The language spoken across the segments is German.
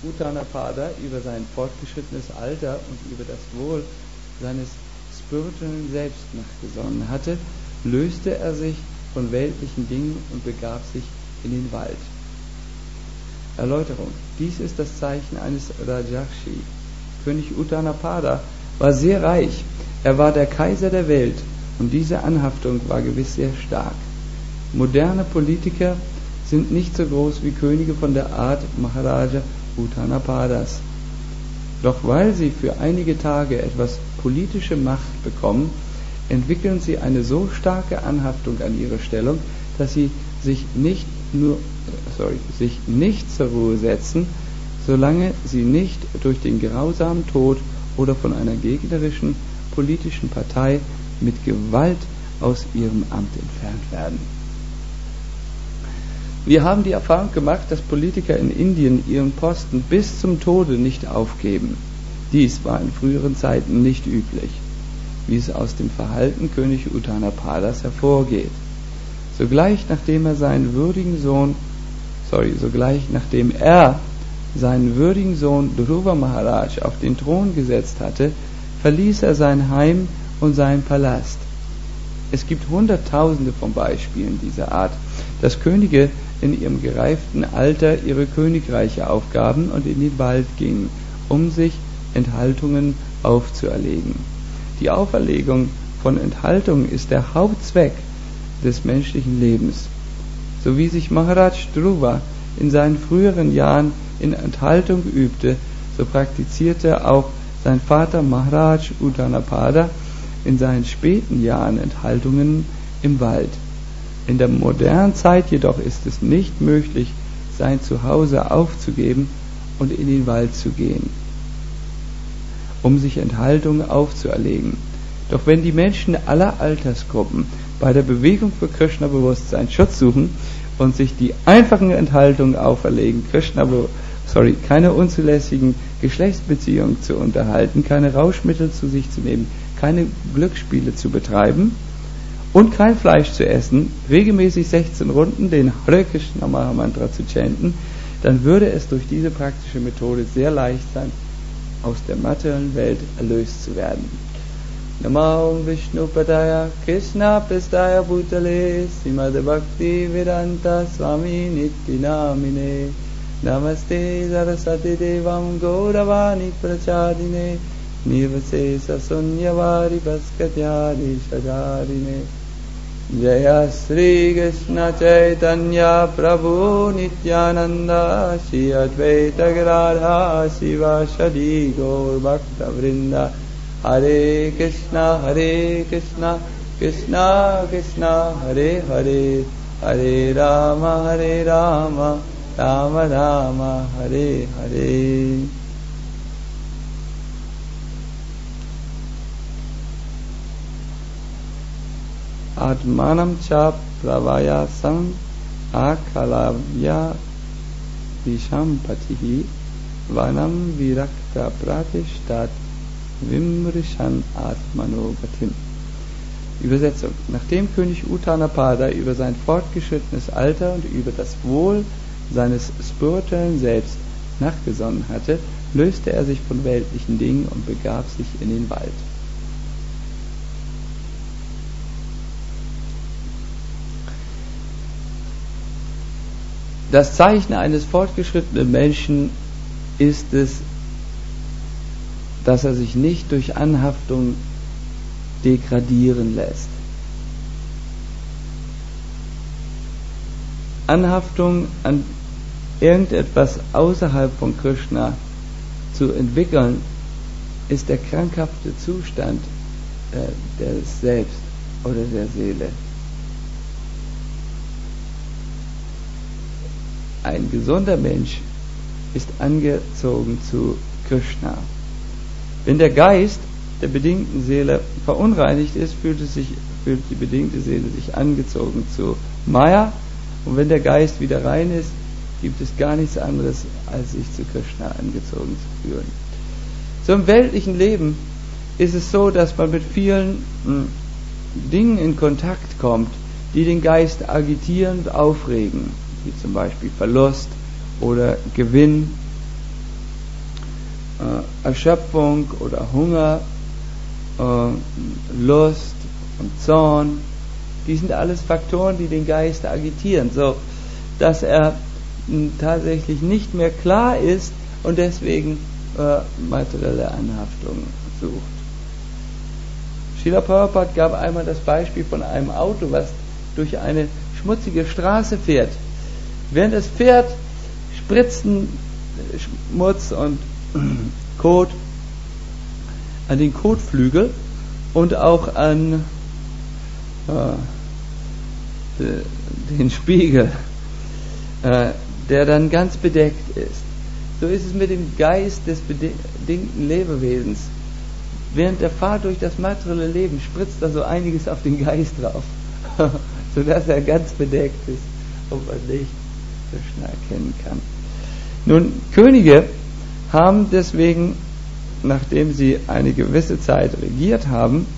Uttanapada über sein fortgeschrittenes Alter und über das Wohl seines spirituellen Selbst nachgesonnen hatte, löste er sich von weltlichen Dingen und begab sich in den Wald. Erläuterung: Dies ist das Zeichen eines Rajarshi. König Uttanapada war sehr reich, er war der Kaiser der Welt und diese Anhaftung war gewiss sehr stark. Moderne Politiker sind nicht so groß wie Könige von der Art Maharaja Uttanapadas. Doch weil sie für einige Tage etwas politische Macht bekommen, entwickeln sie eine so starke Anhaftung an ihre Stellung, dass sie sich nicht zur Ruhe setzen, solange sie nicht durch den grausamen Tod oder von einer gegnerischen politischen Partei mit Gewalt aus ihrem Amt entfernt werden. Wir haben die Erfahrung gemacht, dass Politiker in Indien ihren Posten bis zum Tode nicht aufgeben. Dies war in früheren Zeiten nicht üblich, wie es aus dem Verhalten König Uttanapadas hervorgeht. Sogleich nachdem er seinen würdigen Sohn Dhruva Maharaj auf den Thron gesetzt hatte, verließ er sein Heim und seinen Palast. Es gibt Hunderttausende von Beispielen dieser Art, dass Könige in ihrem gereiften Alter ihre Königreiche aufgaben und in den Wald gingen, um sich Enthaltungen aufzuerlegen. Die Auferlegung von Enthaltungen ist der Hauptzweck des menschlichen Lebens. So wie sich Maharaj Dhruva in seinen früheren Jahren in Enthaltung übte, so praktizierte auch sein Vater Maharaj Uttanapada in seinen späten Jahren Enthaltungen im Wald. In der modernen Zeit jedoch ist es nicht möglich, sein Zuhause aufzugeben und in den Wald zu gehen, um sich Enthaltungen aufzuerlegen. Doch wenn die Menschen aller Altersgruppen bei der Bewegung für Krishna-Bewusstsein Schutz suchen und sich die einfachen Enthaltungen auferlegen, keine unzulässigen Geschlechtsbeziehungen zu unterhalten, keine Rauschmittel zu sich zu nehmen, keine Glücksspiele zu betreiben und kein Fleisch zu essen, regelmäßig 16 Runden den Hare Krishna Mahamantra zu chanten, dann würde es durch diese praktische Methode sehr leicht sein, aus der materiellen Welt erlöst zu werden. Namo Vishnu Padaya Krishna Prestaya Bhutale Srimad Bhakti Vedanta Swami Niti Namine Namaste Saraswati Devam Gauravani Prachadine Nivase Sasunyavad Bhaskatyadi Shajarine Jaya Sri Krishna Chaitanya Prabhu Nityananda Shri Advaita Gadadhara Sivasadi Gaur Bhakta Vrinda Hare Krishna Krishna Krishna Hare Hare Hare Rama Rama Rama Hare Hare. Atmanam cha pravayasam akalavya vishampatihi vanam virakta pratishtat vimrishan atmanogatim. Übersetzung: Nachdem König Uttanapada über sein fortgeschrittenes Alter und über das Wohl seines spirituellen Selbst nachgesonnen hatte, löste er sich von weltlichen Dingen und begab sich in den Wald. Das Zeichen eines fortgeschrittenen Menschen ist es, dass er sich nicht durch Anhaftung degradieren lässt. Anhaftung an irgendetwas außerhalb von Krishna zu entwickeln, ist der krankhafte Zustand des Selbst oder der Seele. Ein gesunder Mensch ist angezogen zu Krishna. Wenn der Geist der bedingten Seele verunreinigt ist, fühlt die bedingte Seele sich angezogen zu Maya, und wenn der Geist wieder rein ist, gibt es gar nichts anderes, als sich zu Krishna angezogen zu fühlen. So im weltlichen Leben ist es so, dass man mit vielen Dingen in Kontakt kommt, die den Geist agitieren und aufregen, wie zum Beispiel Verlust oder Gewinn Erschöpfung oder Hunger, Lust und Zorn, die sind alles Faktoren, die den Geist agitieren, so dass er tatsächlich nicht mehr klar ist und deswegen materielle Anhaftung sucht. Srila Prabhupada gab einmal das Beispiel von einem Auto, was durch eine schmutzige Straße fährt. Während es fährt, spritzen Schmutz und Kot an den Kotflügel und auch an den Spiegel, der dann ganz bedeckt ist. So ist es mit dem Geist des bedingten Lebewesens. Während der Fahrt durch das materielle Leben spritzt da so einiges auf den Geist drauf, sodass er ganz bedeckt ist und man nicht so schnell erkennen kann. Nun, Könige haben deswegen, nachdem sie eine gewisse Zeit regiert haben,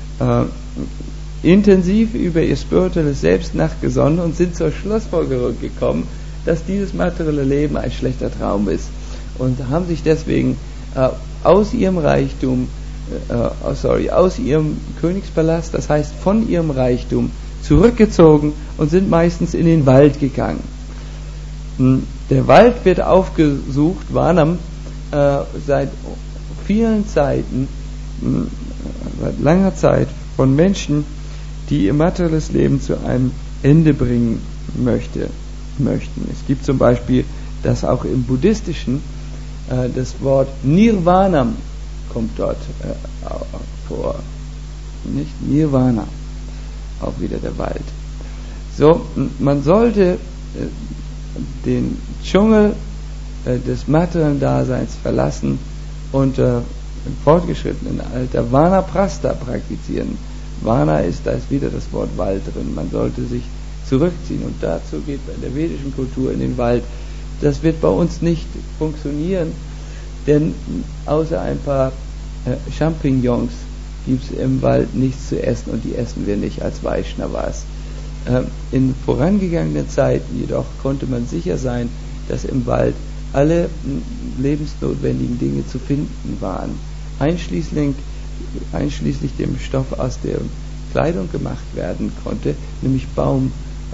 intensiv über ihr spirituelles Selbst nachgesonnen und sind zur Schlussfolgerung gekommen, dass dieses materielle Leben ein schlechter Traum ist und haben sich deswegen aus ihrem Reichtum, aus ihrem Königspalast, das heißt von ihrem Reichtum, zurückgezogen und sind meistens in den Wald gegangen. Der Wald wird aufgesucht, Varnam, seit vielen Zeiten, seit langer Zeit von Menschen, die ihr materielles Leben zu einem Ende bringen möchten. Es gibt zum Beispiel, dass auch im Buddhistischen das Wort Nirvanam kommt dort vor. Nicht Nirvana, auch wieder der Wald. So, man sollte den Dschungel des materiellen Daseins verlassen und im fortgeschrittenen Alter Vanaprastha praktizieren. Vana da ist wieder das Wort Wald drin. Man sollte sich zurückziehen und dazu geht bei der vedischen Kultur in den Wald. Das wird bei uns nicht funktionieren, denn außer ein paar Champignons gibt es im Wald nichts zu essen und die essen wir nicht als Vaishnavas. In vorangegangenen Zeiten jedoch konnte man sicher sein, dass im Wald alle lebensnotwendigen Dinge zu finden waren, einschließlich dem Stoff, aus dem Kleidung gemacht werden konnte, nämlich Baumrinde.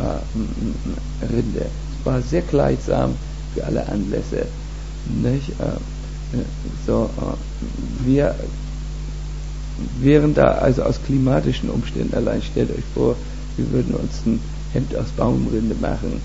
Es war sehr kleidsam für alle Anlässe. Nicht? Wir wären da also aus klimatischen Umständen, allein stellt euch vor, wir würden uns ein Hemd aus Baumrinde machen,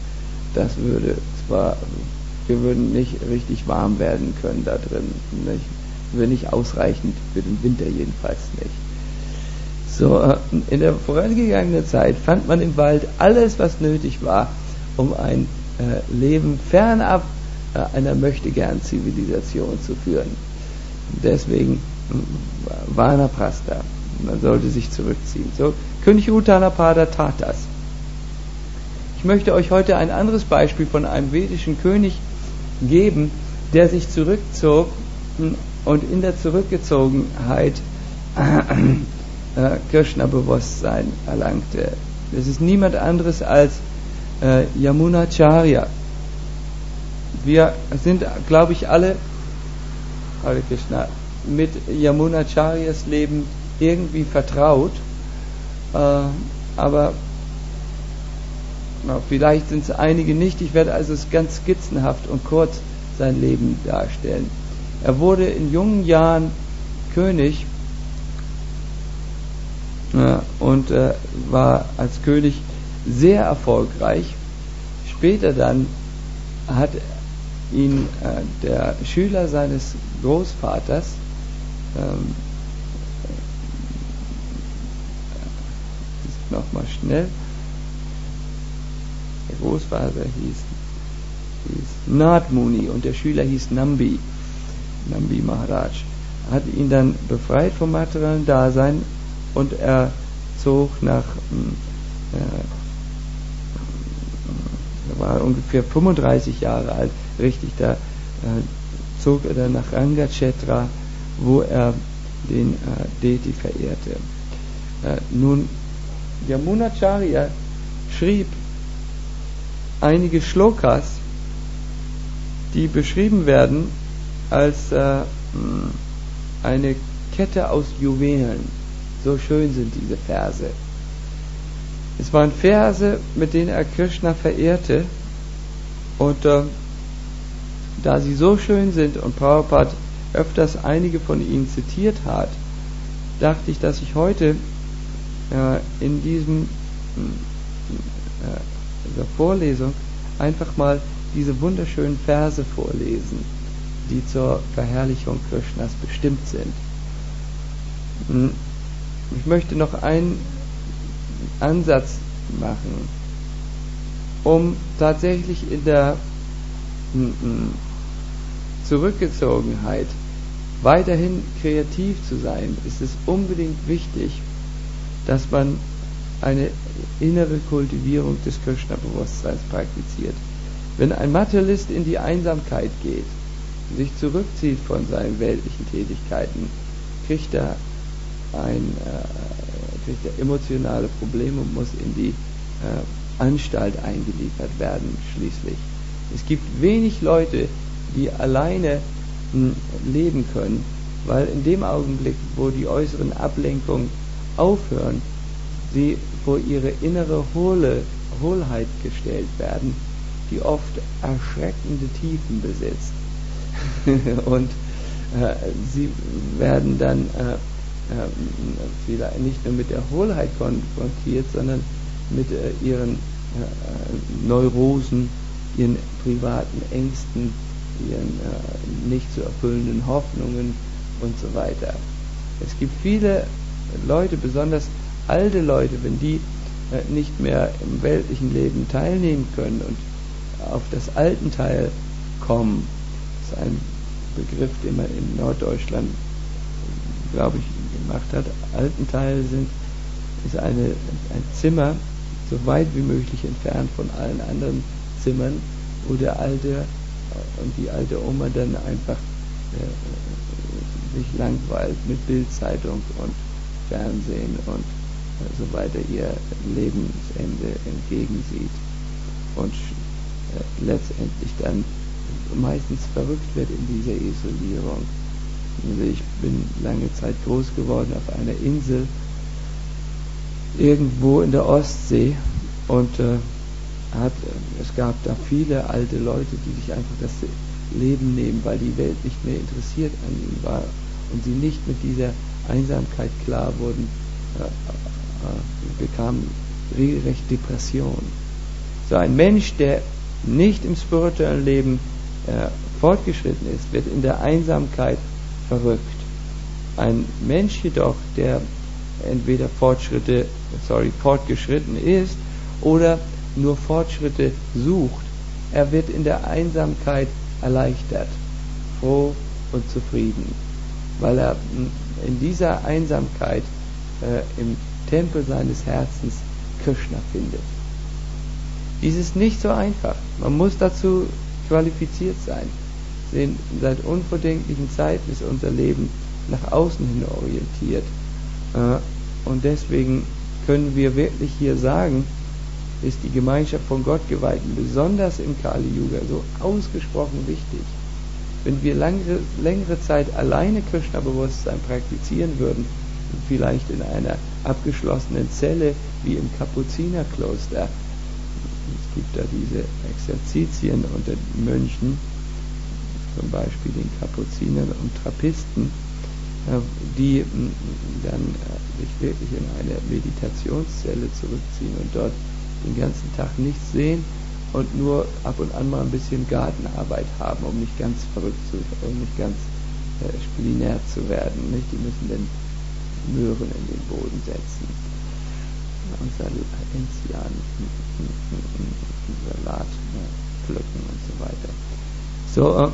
wir würden nicht richtig warm werden können da drin, nicht? Wäre nicht ausreichend für den Winter jedenfalls nicht. So, in der vorangegangenen Zeit fand man im Wald alles, was nötig war, um ein Leben fernab einer Möchtegern-Zivilisation zu führen. Deswegen Vanaprastha, man sollte sich zurückziehen. So, König Uttanapada tat das. Ich möchte euch heute ein anderes Beispiel von einem vedischen König geben, der sich zurückzog und in der Zurückgezogenheit Krishna-Bewusstsein erlangte. Das ist niemand anderes als Yamunacharya. Wir sind, glaube ich, alle Hare Krishna, mit Yamunacharyas Leben irgendwie vertraut, aber vielleicht sind es einige nicht. Ich werde also es ganz skizzenhaft und kurz sein Leben darstellen. Er wurde in jungen Jahren König und war als König sehr erfolgreich. Später dann hat ihn der Schüler seines Großvaters, nochmal schnell, der Großvater hieß Nat Muni und der Schüler hieß Nambi Maharaj, hat ihn dann befreit vom materiellen Dasein und er zog er war ungefähr 35 Jahre alt, richtig, da zog er dann nach Rangakshetra, wo er den Deity verehrte. Nun, Yamunacharya schrieb einige Shlokas, die beschrieben werden als eine Kette aus Juwelen. So schön sind diese Verse. Es waren Verse, mit denen er Krishna verehrte, und da sie so schön sind und Prabhupada öfters einige von ihnen zitiert hat, dachte ich, dass ich heute in dieser Vorlesung einfach mal diese wunderschönen Verse vorlesen, die zur Verherrlichung Krishnas bestimmt sind. Ich möchte noch einen Ansatz machen, um tatsächlich in der Zurückgezogenheit weiterhin kreativ zu sein, ist es unbedingt wichtig, dass man eine innere Kultivierung des Krishna-Bewusstseins praktiziert. Wenn ein Materialist in die Einsamkeit geht, sich zurückzieht von seinen weltlichen Tätigkeiten, kriegt er emotionale Probleme und muss in die Anstalt eingeliefert werden schließlich. Es gibt wenig Leute, die alleine leben können, weil in dem Augenblick, wo die äußeren Ablenkungen aufhören, sie vor ihre innere Hohlheit gestellt werden, die oft erschreckende Tiefen besitzt. Und sie werden dann vielleicht nicht nur mit der Hohlheit konfrontiert, sondern mit ihren Neurosen, ihren privaten Ängsten, ihren nicht zu erfüllenden Hoffnungen und so weiter. Es gibt viele Leute, besonders alte Leute, wenn die nicht mehr im weltlichen Leben teilnehmen können und auf das Altenteil kommen, das ist ein Begriff, den man in Norddeutschland, glaube ich, gemacht hat. Altenteil ist ein Zimmer, so weit wie möglich entfernt von allen anderen Zimmern, wo der Alte und die alte Oma dann einfach sich langweilt mit Bildzeitung und Fernsehen und so weiter ihr Lebensende entgegensieht und letztendlich dann meistens verrückt wird in dieser Isolierung. Also ich bin lange Zeit groß geworden auf einer Insel irgendwo in der Ostsee und es gab da viele alte Leute, die sich einfach das Leben nehmen, weil die Welt nicht mehr interessiert an ihnen war und sie nicht mit dieser Einsamkeit klar wurden, bekamen regelrecht Depression. So ein Mensch, der nicht im spirituellen Leben fortgeschritten ist, wird in der Einsamkeit verrückt. Ein Mensch jedoch, der entweder fortgeschritten ist oder nur Fortschritte sucht, er wird in der Einsamkeit erleichtert, froh und zufrieden, weil er in dieser Einsamkeit im Tempel seines Herzens Krishna findet. Dies ist nicht so einfach. Man muss dazu qualifiziert sein. Denn seit unvordenklichen Zeiten ist unser Leben nach außen hin orientiert. Und deswegen können wir wirklich hier sagen, ist die Gemeinschaft von Gottgeweihten, besonders im Kali-Yuga, so ausgesprochen wichtig. Wenn wir längere Zeit alleine Krishna-Bewusstsein praktizieren würden, vielleicht in einer abgeschlossenen Zelle wie im Kapuzinerkloster, es gibt da diese Exerzitien unter Mönchen, zum Beispiel den Kapuzinern und Trappisten, die dann sich wirklich in eine Meditationszelle zurückziehen und dort den ganzen Tag nichts sehen und nur ab und an mal ein bisschen Gartenarbeit haben, um nicht ganz verrückt zu werden, um nicht ganz splinär zu werden. Nicht? Die müssen dann Möhren in den Boden setzen und Enzian, Salat pflücken und so weiter. So,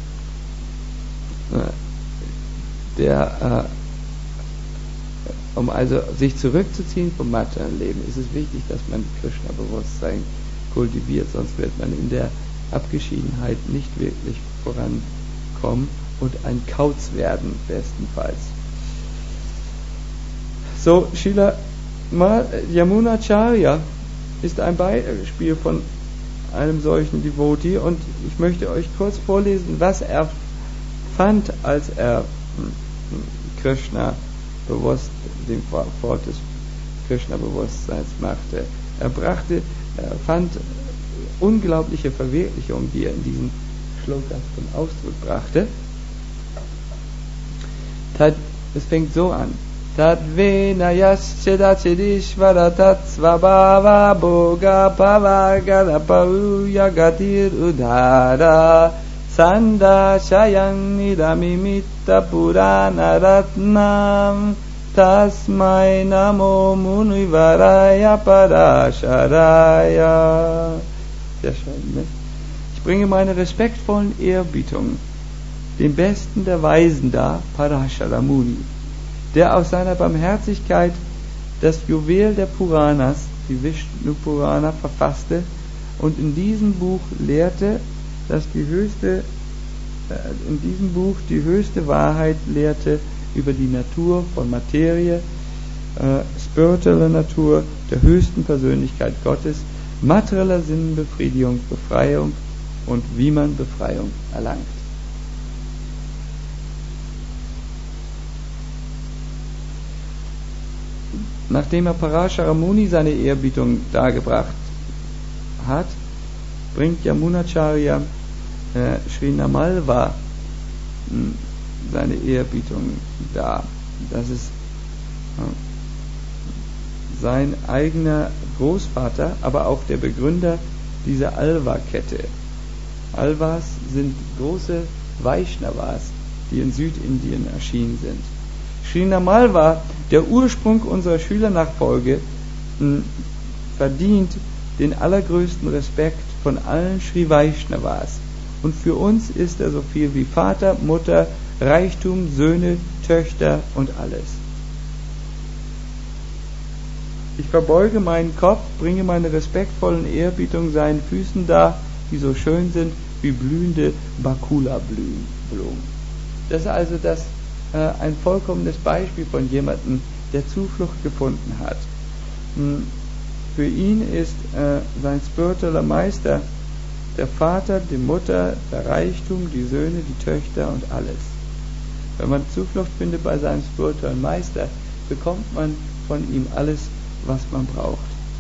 um also sich zurückzuziehen vom materiellen Leben, ist es wichtig, dass man Krishna-Bewusstsein kultiviert, sonst wird man in der Abgeschiedenheit nicht wirklich vorankommen und ein Kauz werden, bestenfalls. So, Srila Yamunacharya ist ein Beispiel von einem solchen Devotee und ich möchte euch kurz vorlesen, was er empfand, als er Krishna bewusst, den Wort des Krishna-Bewusstseins machte. Er fand unglaubliche Verwirklichung, die er in diesen Shlokas zum Ausdruck brachte. Es fängt so an. Tadvena yaschedachedishvara tatsvabhava bhoga pavagada paruya gatir udhara sanda shayam idamimitta purana ratnam tasmai namo munivaraya parasharaya. Sehr schön, ne? Ich bringe meine respektvollen Ehrbietungen dem Besten der Weisen dar, Parashara Muni, der aus seiner Barmherzigkeit das Juwel der Puranas, die Vishnu Purana, verfasste und in diesem Buch lehrte, die höchste Wahrheit lehrte über die Natur von Materie, spirituelle Natur, der höchsten Persönlichkeit Gottes, materieller Sinnbefriedigung, Befreiung und wie man Befreiung erlangt. Nachdem er Parashara Muni seine Ehrbietung dargebracht hat, bringt Yamunacharya Sri Namalva seine Ehrbietung dar. Das ist sein eigener Großvater, aber auch der Begründer dieser Alva-Kette. Alvas sind große Vaishnavas, die in Südindien erschienen sind. Sri Namalva, der Ursprung unserer Schülernachfolge, verdient den allergrößten Respekt von allen Sri Vaishnavas. Und für uns ist er so viel wie Vater, Mutter, Reichtum, Söhne, Töchter und alles. Ich verbeuge meinen Kopf, bringe meine respektvollen Ehrbietungen seinen Füßen dar, die so schön sind wie blühende Bakula-Blumen. Das ist also ein vollkommenes Beispiel von jemandem, der Zuflucht gefunden hat. Für ihn ist sein spiritueller Meister der Vater, die Mutter, der Reichtum, die Söhne, die Töchter und alles. Wenn man Zuflucht findet bei seinem spirituellen Meister, bekommt man von ihm alles, was man braucht.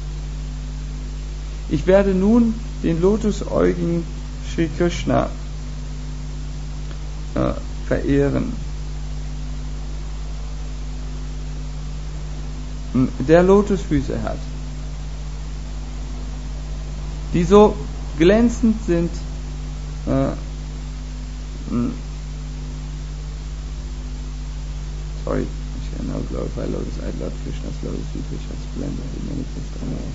Ich werde nun den lotusäugigen Sri Krishna verehren, der Lotusfüße hat, die so glänzend sind, sorry, I shall now glorify Lotus, I love Krishna's Lotus feet, which are splendid, in manifest on our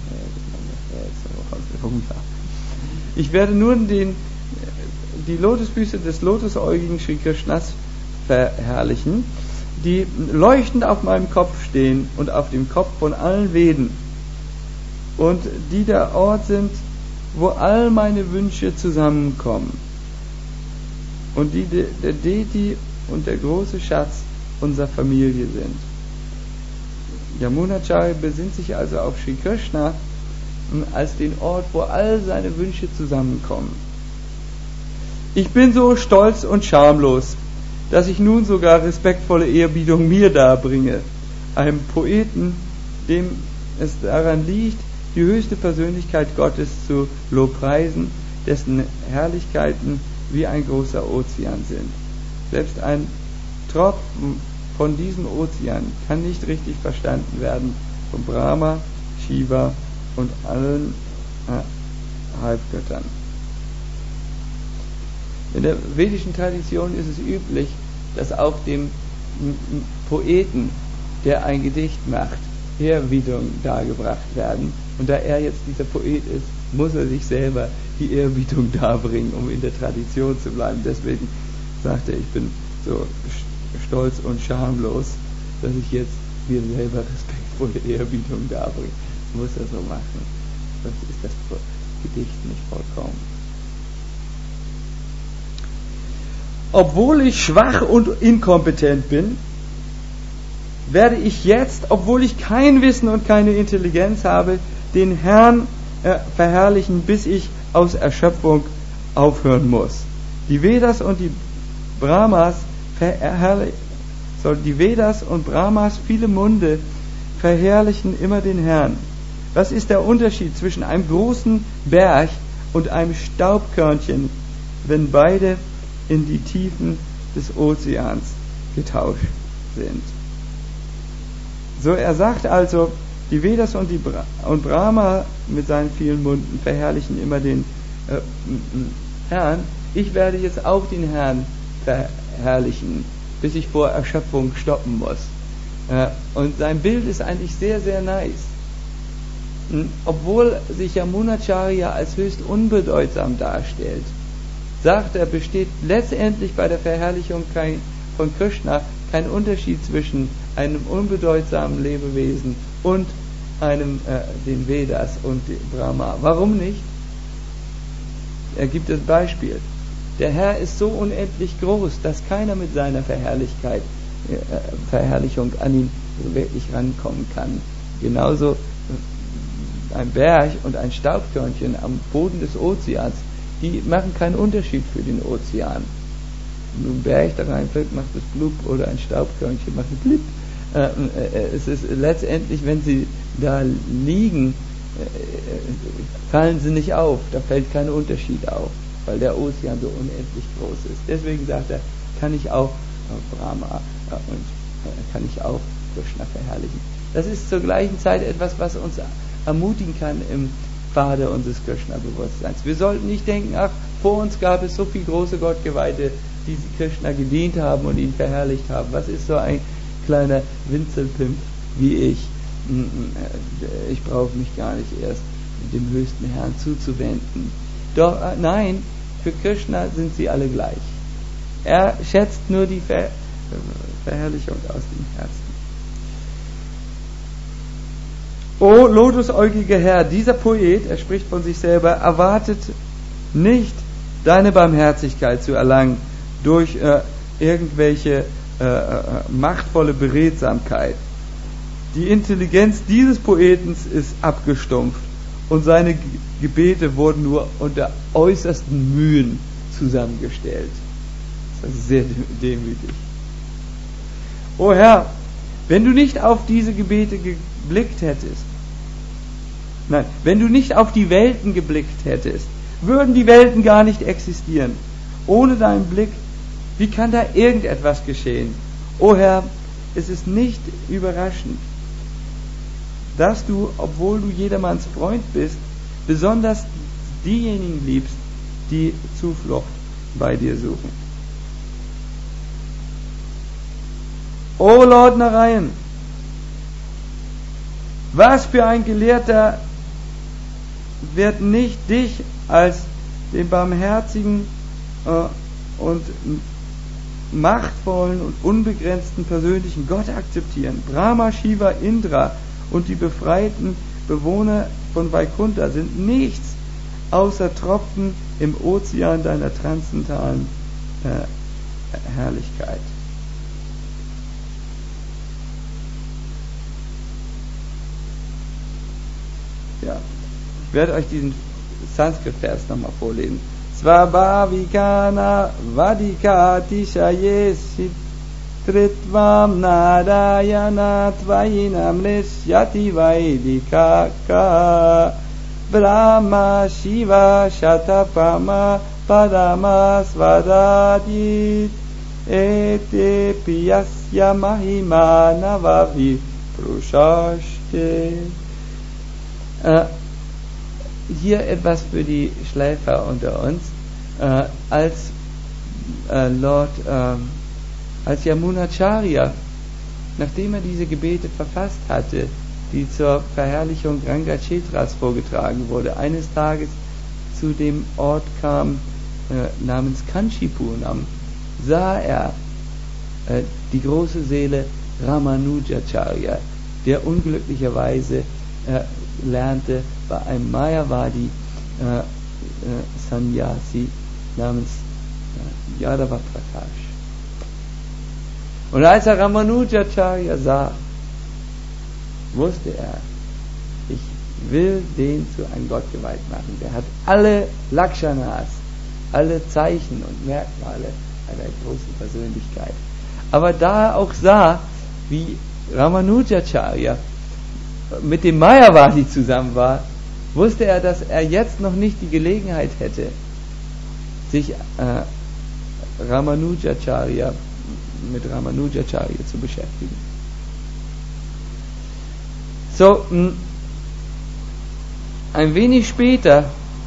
head. Ich werde nun die Lotusfüße des lotusäugigen Sri Krishnas verherrlichen, die leuchtend auf meinem Kopf stehen und auf dem Kopf von allen Veden und die der Ort sind, wo all meine Wünsche zusammenkommen und die der Deity und der große Schatz unserer Familie sind. Yamunacharya besinnt sich also auf Sri Krishna als den Ort, wo all seine Wünsche zusammenkommen. Ich bin so stolz und schamlos, dass ich nun sogar respektvolle Ehrbietung mir darbringe, einem Poeten, dem es daran liegt, die höchste Persönlichkeit Gottes zu lobpreisen, dessen Herrlichkeiten wie ein großer Ozean sind. Selbst ein Tropfen von diesem Ozean kann nicht richtig verstanden werden von Brahma, Shiva und allen Halbgöttern. In der vedischen Tradition ist es üblich, dass auch dem Poeten, der ein Gedicht macht, Ehrbietungen dargebracht werden. Und da er jetzt dieser Poet ist, muss er sich selber die Ehrbietung darbringen, um in der Tradition zu bleiben. Deswegen sagt er, ich bin so stolz und schamlos, dass ich jetzt mir selber respektvolle Ehrbietung darbringe. Das muss er so machen. Sonst ist das Gedicht nicht vollkommen. Obwohl ich schwach und inkompetent bin, werde ich jetzt, obwohl ich kein Wissen und keine Intelligenz habe, den Herrn verherrlichen, bis ich aus Erschöpfung aufhören muss. Die Vedas und die Brahmas die Vedas und Brahmas viele Munde verherrlichen immer den Herrn. Was ist der Unterschied zwischen einem großen Berg und einem Staubkörnchen, wenn beide in die Tiefen des Ozeans getauscht sind? So, er sagt also, die Vedas und Brahma mit seinen vielen Munden verherrlichen immer den Herrn. Ich werde jetzt auch den Herrn verherrlichen, bis ich vor Erschöpfung stoppen muss. Und sein Bild ist eigentlich sehr, sehr nice. Obwohl sich Yamunacharya als höchst unbedeutsam darstellt, sagt er, besteht letztendlich bei der Verherrlichung von Krishna kein Unterschied zwischen einem unbedeutsamen Lebewesen und den Vedas und dem Brahma. Warum nicht? Er gibt das Beispiel. Der Herr ist so unendlich groß, dass keiner mit seiner Verherrlichung an ihn wirklich rankommen kann. Genauso ein Berg und ein Staubkörnchen am Boden des Ozeans, die machen keinen Unterschied für den Ozean. Wenn ein Berg da reinfällt, macht es blub, oder ein Staubkörnchen macht es blip. Es ist letztendlich, wenn sie da liegen, fallen sie nicht auf, da fällt kein Unterschied auf, weil der Ozean so unendlich groß ist. Deswegen sagt er, kann ich auch Brahma und kann ich auch Krishna verherrlichen. Das ist zur gleichen Zeit etwas, was uns ermutigen kann im Pfade unseres Krishna-Bewusstseins. Wir sollten nicht denken, ach, vor uns gab es so viele große Gottgeweihte, die Krishna gedient haben und ihn verherrlicht haben. Was ist so ein kleiner Winzelpimp wie ich? Ich brauche mich gar nicht erst dem höchsten Herrn zuzuwenden. Doch nein, für Krishna sind sie alle gleich. Er schätzt nur die Verherrlichung aus dem Herzen. O lotusäugiger Herr, dieser Poet, er spricht von sich selber, erwartet nicht deine Barmherzigkeit zu erlangen durch irgendwelche machtvolle Beredsamkeit. Die Intelligenz dieses Poetens ist abgestumpft und seine Gebete wurden nur unter äußersten Mühen zusammengestellt. Das ist sehr demütig. O Herr, wenn du nicht auf diese Gebete geblickt hättest, wenn du nicht auf die Welten geblickt hättest, würden die Welten gar nicht existieren. Ohne deinen Blick, wie kann da irgendetwas geschehen? O Herr, es ist nicht überraschend, dass du, obwohl du jedermanns Freund bist, besonders diejenigen liebst, die Zuflucht bei dir suchen. O Lord Narayan, was für ein Gelehrter wird nicht dich als den barmherzigen und machtvollen und unbegrenzten persönlichen Gott akzeptieren. Brahma, Shiva, Indra und die befreiten Bewohner von Vaikuntha sind nichts außer Tropfen im Ozean deiner transzendentalen Herrlichkeit. Ja, ich werde euch diesen Sanskrit-Vers nochmal vorlesen. Svabhavikana vadikati shayesit tritvam narayana tvayinam rishyati vaidikaka brahma shiva shatapama padamasvadadit ete piyasya mahima navavi prushaste. Hier etwas für die Schläfer unter uns. Als Yamunacharya, nachdem er diese Gebete verfasst hatte, die zur Verherrlichung Rangachetras vorgetragen wurde, eines Tages zu dem Ort kam namens Kanchipuram, sah er die große Seele Ramanujacharya, der unglücklicherweise lernte bei einem Mayavadi Sannyasi namens Yadava Prakash. Und als er Ramanujacharya sah, wusste er, ich will den zu einem Gott geweiht machen. Der hat alle Lakshanas, alle Zeichen und Merkmale einer großen Persönlichkeit. Aber da er auch sah, wie Ramanujacharya mit dem Mayavadi zusammen war, wusste er, dass er jetzt noch nicht die Gelegenheit hätte, sich mit Ramanujacharya zu beschäftigen. So, ein wenig später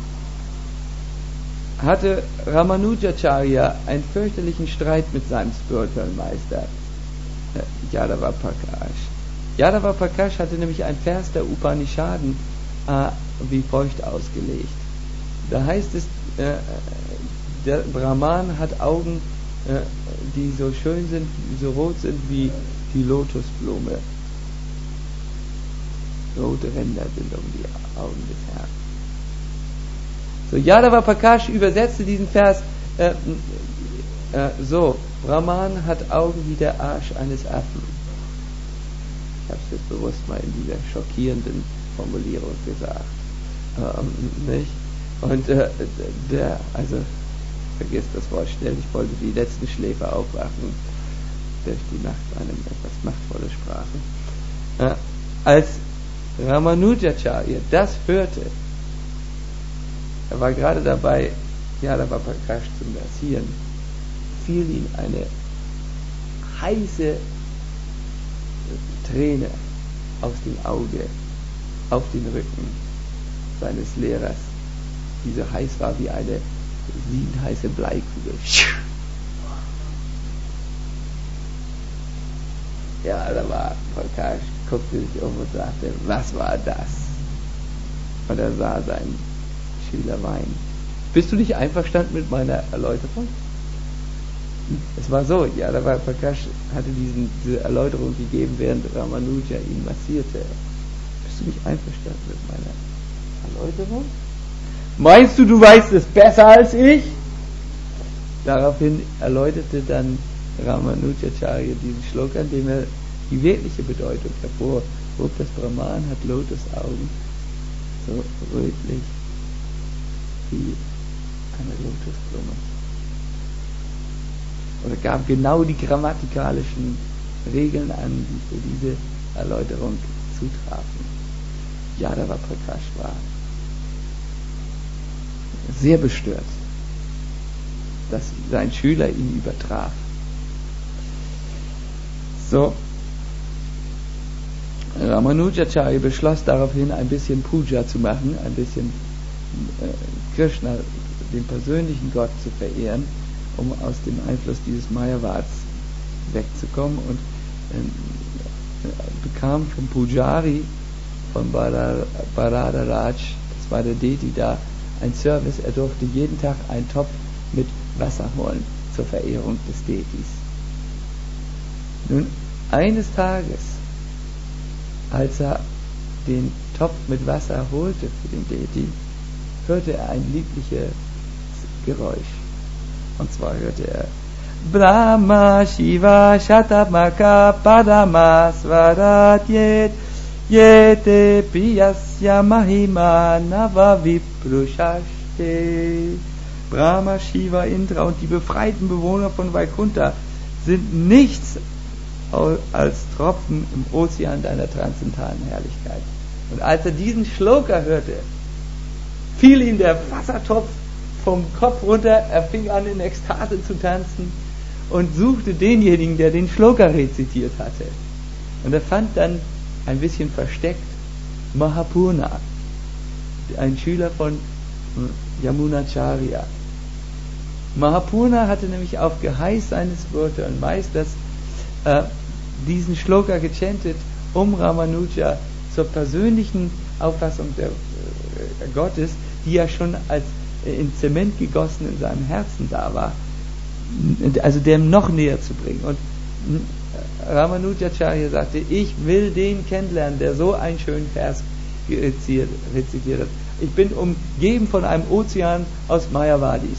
hatte Ramanujacharya einen fürchterlichen Streit mit seinem Spiritual Meister Yadava Prakash. Yadava Prakash hatte nämlich einen Vers der Upanishaden wie folgt ausgelegt. Da heißt es, der Brahman hat Augen, die so schön sind, so rot sind wie die Lotusblume. Rote Ränder sind um die Augen des Herrn. So, Yadava Prakash übersetzte diesen Vers so: Brahman hat Augen wie der Arsch eines Affen. Ich habe es jetzt bewusst mal in dieser schockierenden Formulierung gesagt. Nicht? Und vergiss das Wort schnell, ich wollte die letzten Schläfer aufwachen durch die Nacht eine etwas machtvolle Sprache. Als Ramanujacharya das hörte, er war gerade dabei, Yadava Prakash zu massieren, fiel ihm eine heiße Träne aus dem Auge auf den Rücken seines Lehrers, die so heiß war wie eine heiße Bleikugel. Yadava Prakash guckte sich um und sagte, was war das? Und er sah seinen Schüler weinen. Bist du nicht einverstanden mit meiner Erläuterung? Es war so, Yadava Prakash hatte diese Erläuterung gegeben, während Ramanuja ihn massierte. Bist du nicht einverstanden mit meiner Erläuterung? Meinst du, du weißt es besser als ich? Daraufhin erläuterte dann Ramanujacharya diesen Shloka, indem er die wirkliche Bedeutung hervorhob. Das Brahman hat Lotusaugen, so rötlich wie eine Lotusblume. Oder gab genau die grammatikalischen Regeln an, die für diese Erläuterung zutrafen. Yadava Prakash war sehr bestört, dass sein Schüler ihn übertraf. So, Ramanujacharya beschloss daraufhin ein bisschen Puja zu machen, ein bisschen Krishna, den persönlichen Gott, zu verehren, um aus dem Einfluss dieses Mayavads wegzukommen, und bekam vom Pujari, von Bharadaraj, das war der Deity da, ein Service. Er durfte jeden Tag einen Topf mit Wasser holen zur Verehrung des Deities. Nun, eines Tages, als er den Topf mit Wasser holte für den Deity, hörte er ein liebliches Geräusch. Und zwar hörte er Brahma Shiva Shatamaka Padama Svarat Yete Priyasya Mahima Nava Viprushashte. Brahma, Shiva, Indra und die befreiten Bewohner von Vaikuntha sind nichts als Tropfen im Ozean deiner transzendentalen Herrlichkeit. Und als er diesen Shloka hörte, fiel ihm der Wassertopf vom Kopf runter, er fing an in Ekstase zu tanzen und suchte denjenigen, der den Shloka rezitiert hatte. Und er fand dann ein bisschen versteckt Mahapurna, ein Schüler von Yamunacharya. Mahapurna hatte nämlich auf Geheiß seines spirituellen Meisters diesen Shloka gechantet, um Ramanuja zur persönlichen Auffassung der Gottes, die ja schon als in Zement gegossen in seinem Herzen da war, also dem noch näher zu bringen. Und Ramanujacharya sagte, ich will den kennenlernen, der so einen schönen Vers rezitiert hat. Ich bin umgeben von einem Ozean aus Mayavadis.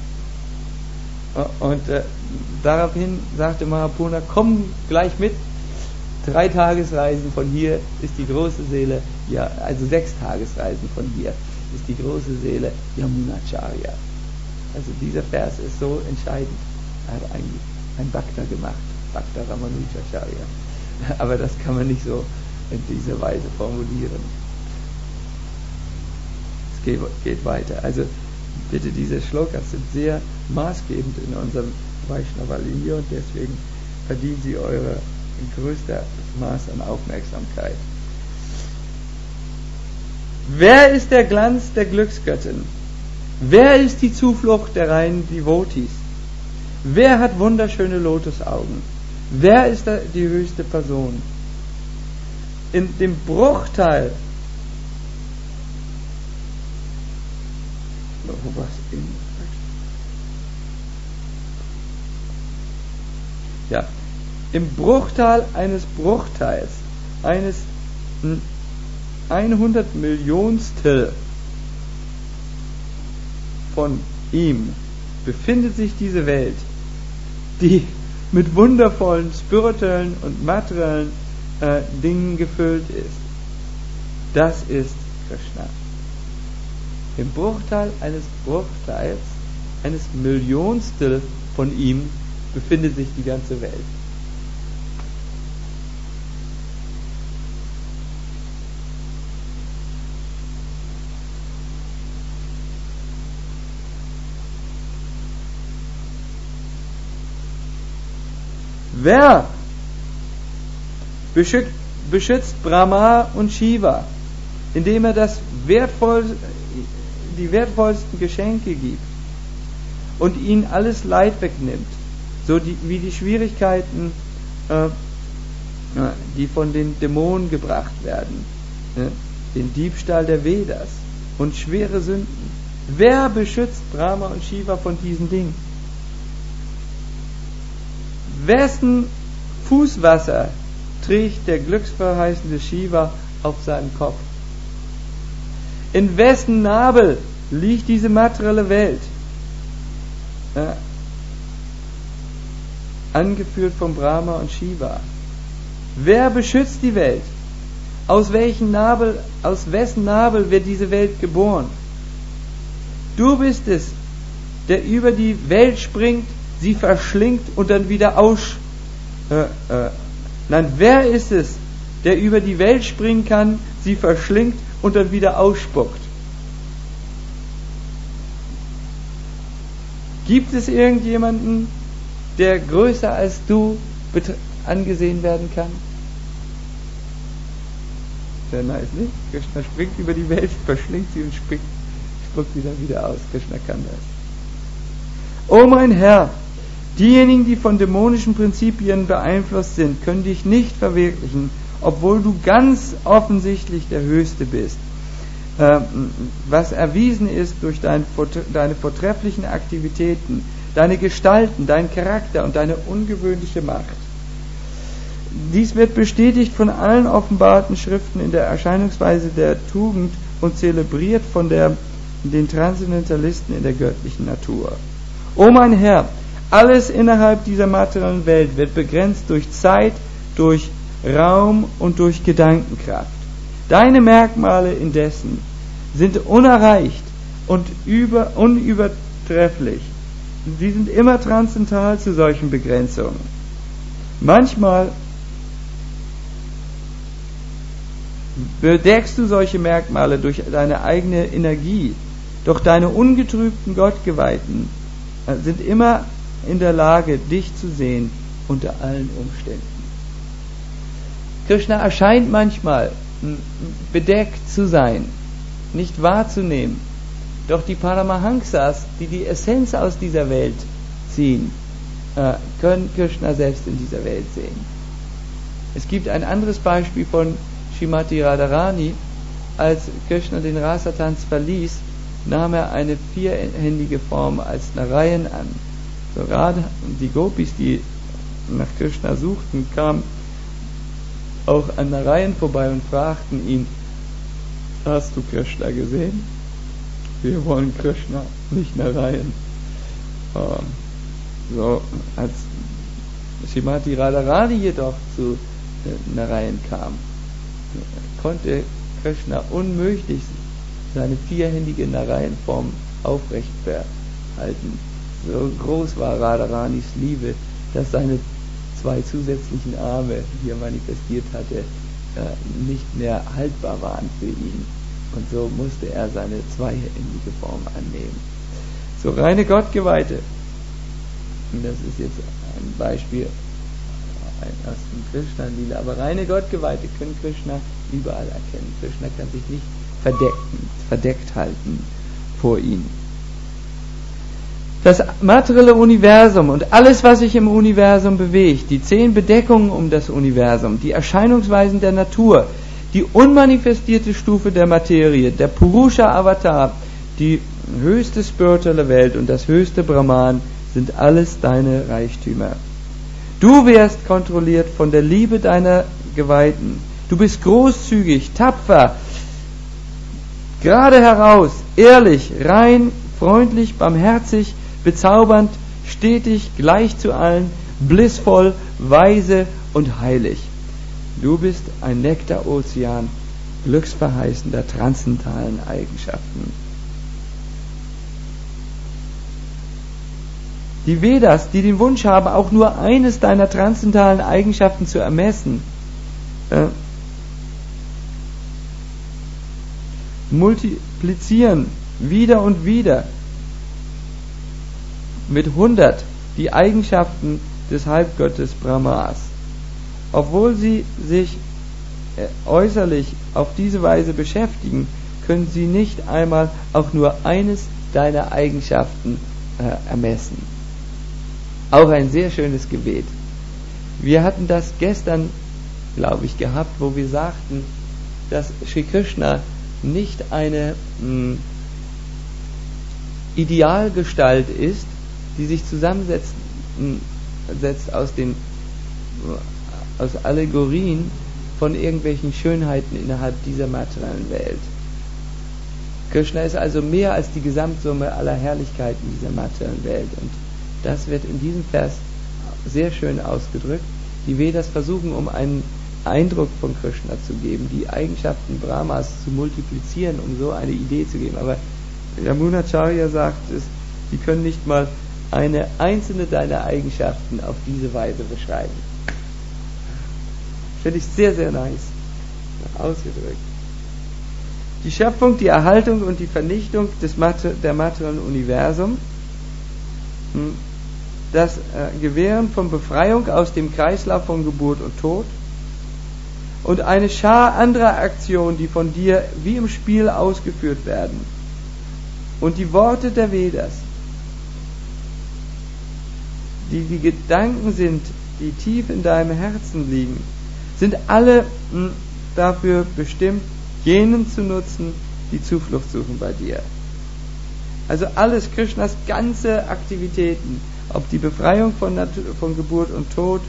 Und daraufhin sagte Mahapurna, komm gleich mit, 3 Tagesreisen von hier ist die große Seele, ja, also 6 Tagesreisen von hier ist die große Seele Yamunacharya. Also dieser Vers ist so entscheidend. Er hat eigentlich ein Bhakta gemacht, Bhakta Ramanujacharya. Aber das kann man nicht so in dieser Weise formulieren. Es geht weiter. Also bitte, diese Shlokas sind sehr maßgebend in unserem Vaishnava-Linie und deswegen verdienen sie eure größte Maß an Aufmerksamkeit. Wer ist der Glanz der Glücksgöttin? Wer ist die Zuflucht der reinen Devotees? Wer hat wunderschöne Lotusaugen? Wer ist die höchste Person? In dem Bruchteil im Bruchteil eines Bruchteils, eines 100 Millionstel von ihm befindet sich diese Welt, die mit wundervollen spirituellen und materiellen Dingen gefüllt ist. Das ist Krishna. Im Bruchteil eines Bruchteils, eines Millionstel von ihm befindet sich die ganze Welt. Wer beschützt Brahma und Shiva, indem er die wertvollsten Geschenke gibt und ihnen alles Leid wegnimmt, so wie die Schwierigkeiten, die von den Dämonen gebracht werden, den Diebstahl der Vedas und schwere Sünden. Wer beschützt Brahma und Shiva von diesen Dingen? Wessen Fußwasser trägt der glücksverheißende Shiva auf seinem Kopf? In wessen Nabel liegt diese materielle Welt? Angeführt von Brahma und Shiva. Wer beschützt die Welt? Aus wessen Nabel wird diese Welt geboren? Du bist es, der über die Welt springt, sie verschlingt und dann wieder wer ist es, der über die Welt springen kann, sie verschlingt und dann wieder ausspuckt? Gibt es irgendjemanden, der größer als du angesehen werden kann? Sehr nice, nicht? Krishna springt über die Welt, verschlingt sie und spuckt sie dann wieder aus. Krishna kann das. O mein Herr, diejenigen, die von dämonischen Prinzipien beeinflusst sind, können dich nicht verwirklichen, obwohl du ganz offensichtlich der Höchste bist, was erwiesen ist durch deine vortrefflichen Aktivitäten, deine Gestalten, deinen Charakter und deine ungewöhnliche Macht. Dies wird bestätigt von allen offenbarten Schriften in der Erscheinungsweise der Tugend und zelebriert von den Transzendentalisten in der göttlichen Natur. O mein Herr, alles innerhalb dieser materiellen Welt wird begrenzt durch Zeit, durch Raum und durch Gedankenkraft. Deine Merkmale indessen sind unerreicht und unübertrefflich. Sie sind immer transzendental zu solchen Begrenzungen. Manchmal bedeckst du solche Merkmale durch deine eigene Energie, doch deine ungetrübten Gottgeweihten sind immer in der Lage, dich zu sehen unter allen Umständen. Krishna erscheint manchmal bedeckt zu sein, nicht wahrzunehmen. Doch die Paramahamsas, die Essenz aus dieser Welt ziehen, können Krishna selbst in dieser Welt sehen. Es gibt ein anderes Beispiel von Srimati Radharani. Als Krishna den Rasatanz verließ, nahm er eine vierhändige Form als Narayan an. So Radha und die Gopis, die nach Krishna suchten, kamen auch an Narayan vorbei und fragten ihn: Hast du Krishna gesehen? Wir wollen Krishna, nicht Narayan. So, als Srimati Radharani jedoch zu Narayan kam, konnte Krishna unmöglich seine vierhändige Narayan-Form aufrecht behalten. so groß war Radharanis Liebe, dass seine 2 zusätzlichen Arme, die er manifestiert hatte, nicht mehr haltbar waren für ihn. Und so musste er seine zweihändige Form annehmen. So reine Gottgeweihte, und das ist jetzt ein Beispiel aus dem Krishna-Lila, aber reine Gottgeweihte können Krishna überall erkennen. Krishna kann sich nicht verdeckt halten vor ihm. Das materielle Universum und alles, was sich im Universum bewegt, die 10 Bedeckungen um das Universum, die Erscheinungsweisen der Natur, die unmanifestierte Stufe der Materie, der Purusha Avatar, die höchste spirituelle Welt und das höchste Brahman sind alles deine Reichtümer. Du wirst kontrolliert von der Liebe deiner Geweihten. Du bist großzügig, tapfer, gerade heraus, ehrlich, rein, freundlich, barmherzig, bezaubernd, stetig, gleich zu allen, blissvoll, weise und heilig. Du bist ein Nektarozean glücksverheißender transzendentalen Eigenschaften. Die Vedas, die den Wunsch haben, auch nur eines deiner transzendentalen Eigenschaften zu ermessen, multiplizieren wieder und wieder mit 100 die Eigenschaften des Halbgottes Brahmas. Obwohl sie sich äußerlich auf diese Weise beschäftigen, können sie nicht einmal auch nur eines deiner Eigenschaften ermessen. Auch ein sehr schönes Gebet. Wir hatten das gestern, glaube ich, gehabt, wo wir sagten, dass Sri Krishna nicht eine Idealgestalt ist, die sich zusammensetzt aus Allegorien von irgendwelchen Schönheiten innerhalb dieser materiellen Welt. Krishna ist also mehr als die Gesamtsumme aller Herrlichkeiten dieser materiellen Welt. Und das wird in diesem Vers sehr schön ausgedrückt. Die Vedas versuchen, um einen Eindruck von Krishna zu geben, die Eigenschaften Brahmas zu multiplizieren, um so eine Idee zu geben. Aber Yamunacharya sagt es, sie können nicht mal eine einzelne deiner Eigenschaften auf diese Weise beschreiben. Finde ich sehr, sehr nice ausgedrückt. Die Schöpfung, die Erhaltung und die Vernichtung der materiellen Universum, das Gewähren von Befreiung aus dem Kreislauf von Geburt und Tod und eine Schar anderer Aktionen, die von dir wie im Spiel ausgeführt werden. Und die Worte der Vedas, die die Gedanken sind, die tief in deinem Herzen liegen, sind alle dafür bestimmt, jenen zu nutzen, die Zuflucht suchen bei dir. Also alles, Krishnas ganze Aktivitäten, ob die Befreiung von Geburt und Tod,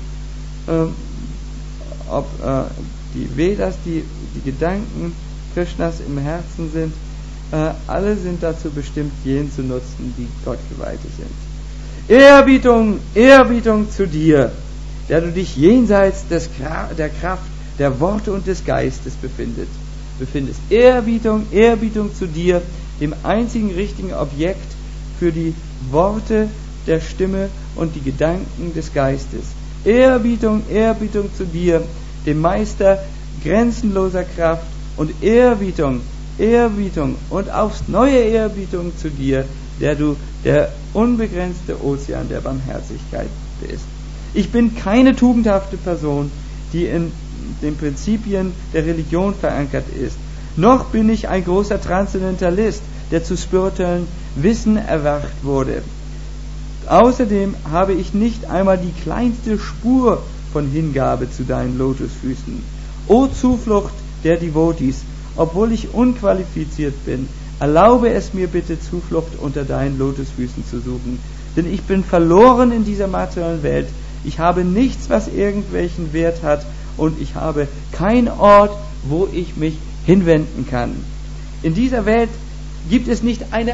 ob die Vedas, die Gedanken Krishnas im Herzen sind, alle sind dazu bestimmt, jenen zu nutzen, die Gottgeweihte sind. Ehrerbietung zu dir, der du dich jenseits der Kraft, der Worte und des Geistes befindest. Ehrerbietung zu dir, dem einzigen richtigen Objekt für die Worte der Stimme und die Gedanken des Geistes. Ehrerbietung zu dir, dem Meister grenzenloser Kraft, und Ehrerbietung und aufs neue Ehrerbietung zu dir, der du der unbegrenzte Ozean der Barmherzigkeit bist. Ich bin keine tugendhafte Person, die in den Prinzipien der Religion verankert ist. Noch bin ich ein großer Transzendentalist, der zu spirituellem Wissen erwacht wurde. Außerdem habe ich nicht einmal die kleinste Spur von Hingabe zu deinen Lotusfüßen. O Zuflucht der Devotees, obwohl ich unqualifiziert bin, erlaube es mir bitte, Zuflucht unter deinen Lotusfüßen zu suchen. Denn ich bin verloren in dieser materiellen Welt. Ich habe nichts, was irgendwelchen Wert hat, und ich habe keinen Ort, wo ich mich hinwenden kann. In dieser Welt gibt es nicht eine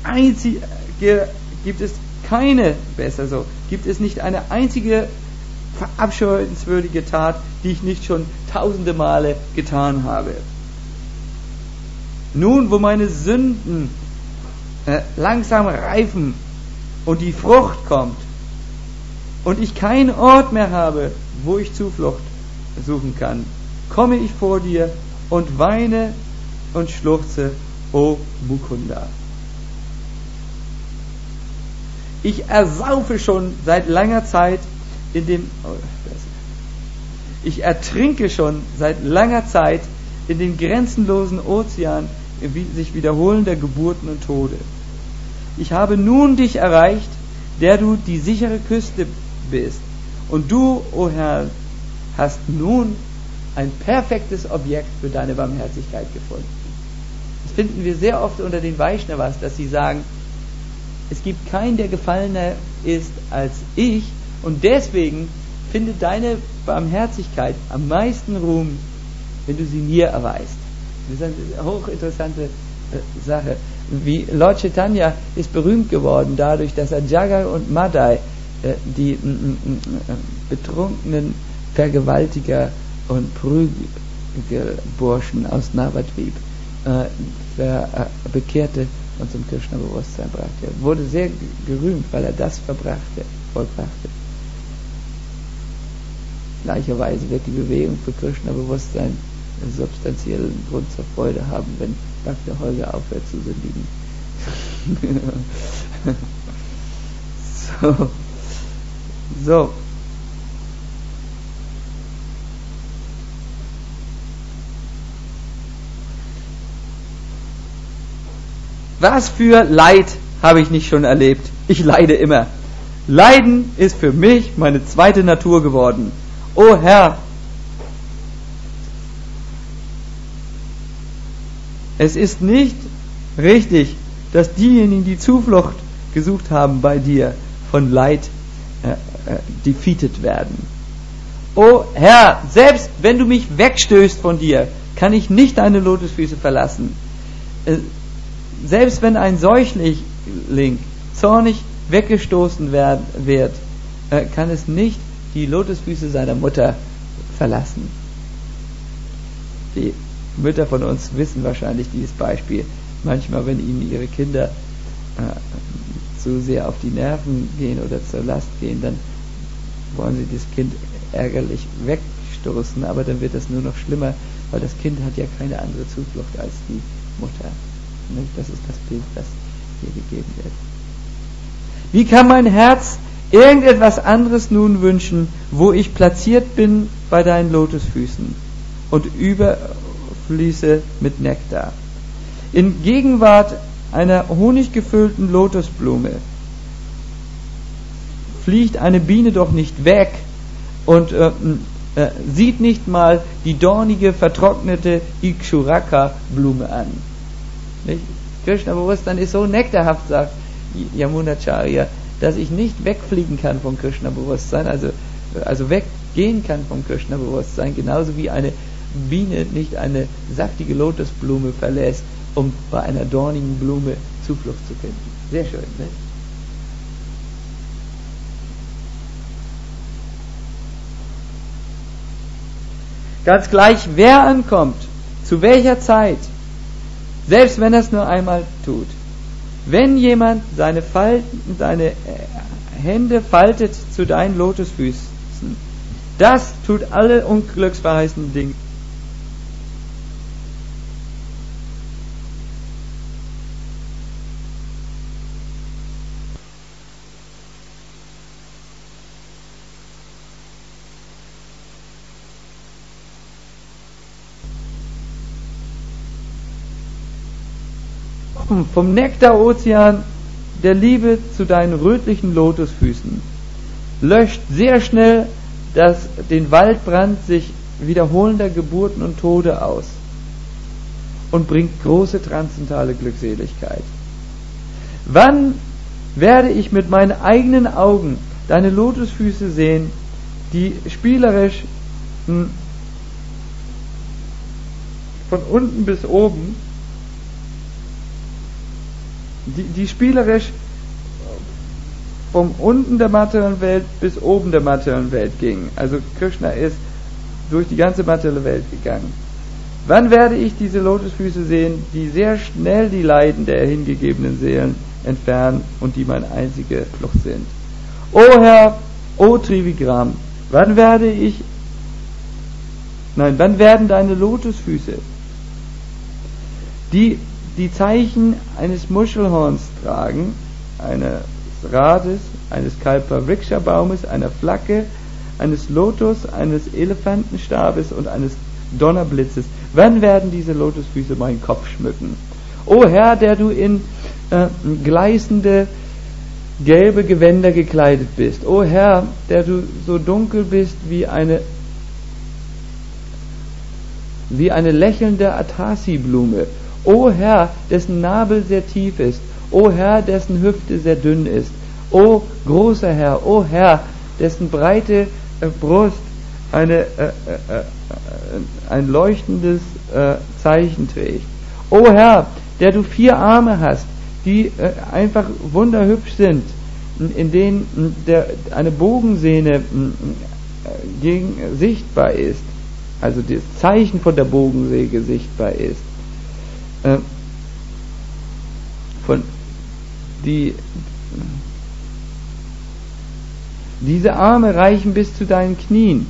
einzige verabscheuenswürdige Tat, die ich nicht schon tausende Male getan habe. Nun, wo meine Sünden langsam reifen und die Frucht kommt und ich keinen Ort mehr habe, wo ich Zuflucht suchen kann, komme ich vor dir und weine und schluchze, O Mukunda. Ich ersaufe schon seit langer Zeit ich ertrinke schon seit langer Zeit in den grenzenlosen Ozean sich wiederholender Geburten und Tode. Ich habe nun dich erreicht, der du die sichere Küste bist. Und du, o Herr, hast nun ein perfektes Objekt für deine Barmherzigkeit gefunden. Das finden wir sehr oft unter den Vaishnavas, dass sie sagen, es gibt keinen, der gefallener ist als ich, und deswegen findet deine Barmherzigkeit am meisten Ruhm, wenn du sie mir erweist. Das ist eine hochinteressante Sache. Wie Lord Chaitanya ist berühmt geworden dadurch, dass er Jagai und Madai, die betrunkenen Vergewaltiger und Prügelburschen aus Navadvip, bekehrte und zum Krishna-Bewusstsein brachte. Er wurde sehr gerühmt, weil er das vollbrachte. Gleicherweise wird die Bewegung für Krishna-Bewusstsein einen substanziellen Grund zur Freude haben, wenn Dr. Holger aufhört zu sündigen. So. Was für Leid habe ich nicht schon erlebt? Ich leide immer. Leiden ist für mich meine zweite Natur geworden. O Herr, es ist nicht richtig, dass diejenigen, die Zuflucht gesucht haben bei dir, von Leid defeated werden. O Herr, selbst wenn du mich wegstößt von dir, kann ich nicht deine Lotusfüße verlassen. Selbst wenn ein Säugling zornig weggestoßen wird, kann es nicht die Lotusfüße seiner Mutter verlassen. Die Mütter von uns wissen wahrscheinlich dieses Beispiel. Manchmal, wenn ihnen ihre Kinder zu sehr auf die Nerven gehen oder zur Last gehen, dann wollen sie das Kind ärgerlich wegstoßen, aber dann wird es nur noch schlimmer, weil das Kind hat ja keine andere Zuflucht als die Mutter. Das ist das Bild, das hier gegeben wird. Wie kann mein Herz irgendetwas anderes nun wünschen, wo ich platziert bin bei deinen Lotusfüßen und überfließe mit Nektar? In Gegenwart einer honiggefüllten Lotusblume fliegt eine Biene doch nicht weg und sieht nicht mal die dornige, vertrocknete Ikshuraka-Blume an. Nicht? Krishna-Bewusstsein ist so nektarhaft, sagt Yamunacharya, dass ich nicht wegfliegen kann vom Krishna-Bewusstsein, also weggehen kann vom Krishna-Bewusstsein, genauso wie eine Biene nicht eine saftige Lotusblume verlässt, um bei einer dornigen Blume Zuflucht zu finden. Sehr schön, ne? Ganz gleich, wer ankommt, zu welcher Zeit, selbst wenn er es nur einmal tut. Wenn jemand seine Hände faltet zu deinen Lotusfüßen, das tut alle unglücksverheißenden Dinge. Vom Nektarozean der Liebe zu deinen rötlichen Lotusfüßen löscht sehr schnell den Waldbrand sich wiederholender Geburten und Tode aus und bringt große transzendentale Glückseligkeit. Wann werde ich mit meinen eigenen Augen deine Lotusfüße sehen, die spielerisch von unten bis oben die spielerisch vom unten der materiellen Welt bis oben der materiellen Welt ging. Also Krishna ist durch die ganze materielle Welt gegangen. Wann werde ich diese Lotusfüße sehen, die sehr schnell die Leiden der hingegebenen Seelen entfernen und die meine einzige Flucht sind. O Herr, o Trivigram, wann werden deine Lotusfüße, die Zeichen eines Muschelhorns tragen, eines Rades, eines Kalpavriksha-Baumes, einer Flagge, eines Lotus, eines Elefantenstabes und eines Donnerblitzes, wann werden diese Lotusfüße meinen Kopf schmücken? O Herr, der du in gleißende gelbe Gewänder gekleidet bist, o Herr, der du so dunkel bist wie eine lächelnde Atasi-Blume, o Herr, dessen Nabel sehr tief ist, o Herr, dessen Hüfte sehr dünn ist, o großer Herr, o Herr, dessen breite Brust ein leuchtendes Zeichen trägt. O Herr, der du 4 Arme hast, die einfach wunderhübsch sind, in denen eine Bogensehne sichtbar ist, also das Zeichen von der Bogensäge sichtbar ist. Diese Arme reichen bis zu deinen Knien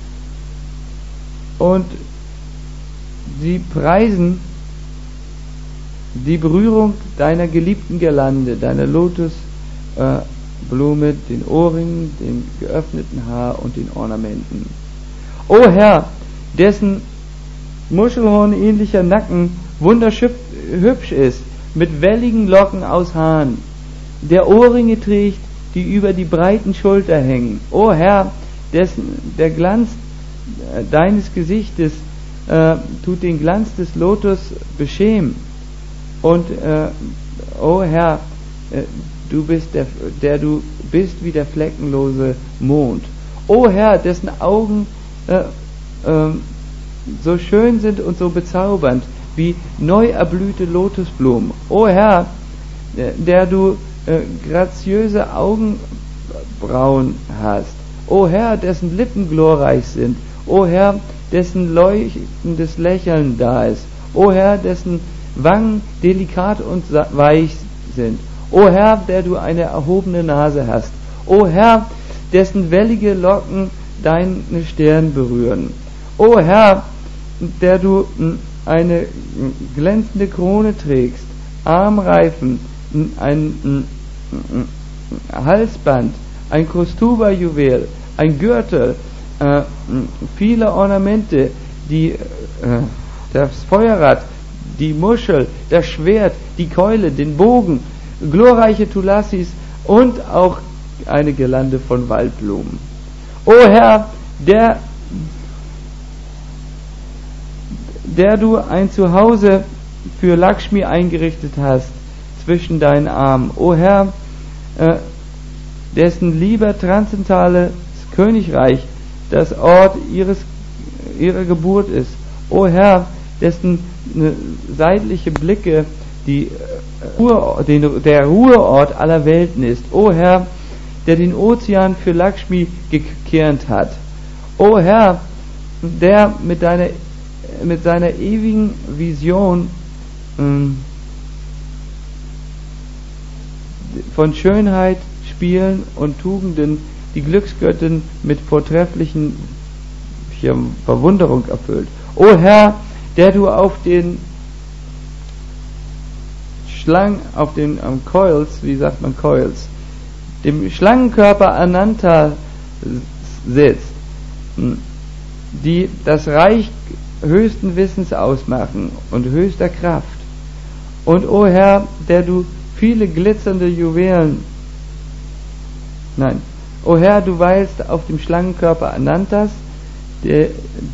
und sie preisen die Berührung deiner geliebten Girlande, deiner Lotusblume, den Ohrringen, dem geöffneten Haar und den Ornamenten. O Herr, dessen Muschelhorn-ähnlicher Nacken wunderhübsch ist, mit welligen Locken aus Haaren, der Ohrringe trägt, die über die breiten Schulter hängen. O Herr, der Glanz deines Gesichtes tut den Glanz des Lotus beschämen. Und o Herr, du bist du bist wie der fleckenlose Mond. O Herr, dessen Augen so schön sind und so bezaubernd wie neu erblühte Lotusblumen. O Herr, der du graziöse Augenbrauen hast. O Herr, dessen Lippen glorreich sind. O Herr, dessen leuchtendes Lächeln da ist. O Herr, dessen Wangen delikat und weich sind. O Herr, der du eine erhobene Nase hast. O Herr, dessen wellige Locken deine Stirn berühren. O Herr, der du eine glänzende Krone trägst, Armreifen, ein Halsband, ein Kostuba-Juwel, ein Gürtel, viele Ornamente, das Feuerrad, die Muschel, das Schwert, die Keule, den Bogen, glorreiche Tulassis und auch eine Girlande von Waldblumen. O Herr, der du ein Zuhause für Lakshmi eingerichtet hast zwischen deinen Armen. O Herr, dessen lieber transzendentales Königreich das Ort ihrer Geburt ist. O Herr, dessen seitliche Blicke der Ruheort aller Welten ist. O Herr, der den Ozean für Lakshmi gekehrt hat. O Herr, der mit seiner ewigen Vision von Schönheit, Spielen und Tugenden die Glücksgöttin mit vortrefflichen Verwunderung erfüllt. O Herr, der du auf den Coils, wie sagt man Coils, dem Schlangenkörper Ananta sitzt, die das Reich höchsten Wissens ausmachen und höchster Kraft. Und o Herr, der du viele glitzernde Juwelen, o Herr, du weilst auf dem Schlangenkörper Anantas, der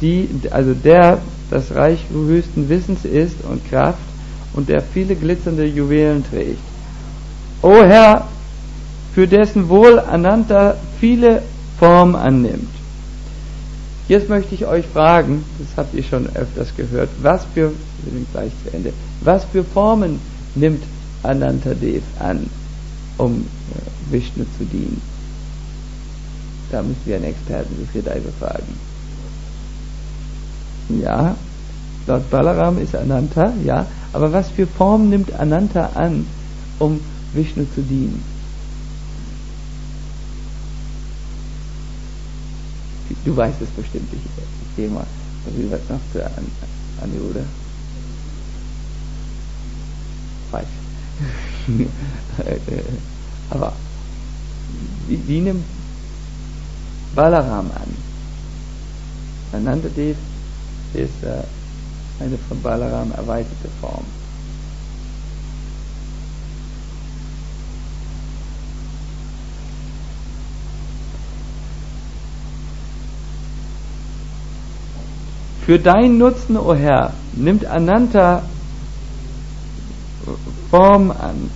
das Reich höchsten Wissens ist und Kraft und der viele glitzernde Juwelen trägt. O Herr, für dessen Wohl Ananta viele Formen annimmt. Jetzt möchte ich euch fragen, das habt ihr schon öfters gehört, was für Formen nimmt Anantadev an, um Vishnu zu dienen? Da müssen wir einen Experten für Daiva fragen. Ja, laut Balaram ist Ananta, ja, aber was für Formen nimmt Ananta an, um Vishnu zu dienen. Du weißt es bestimmt, ich gehe mal rüber noch zu Aniruddha. Falsch. Aber wie nimmt Balaram an? Anantadev ist eine von Balaram erweiterte Form. Für deinen Nutzen, o Herr, nimmt Ananta Form an,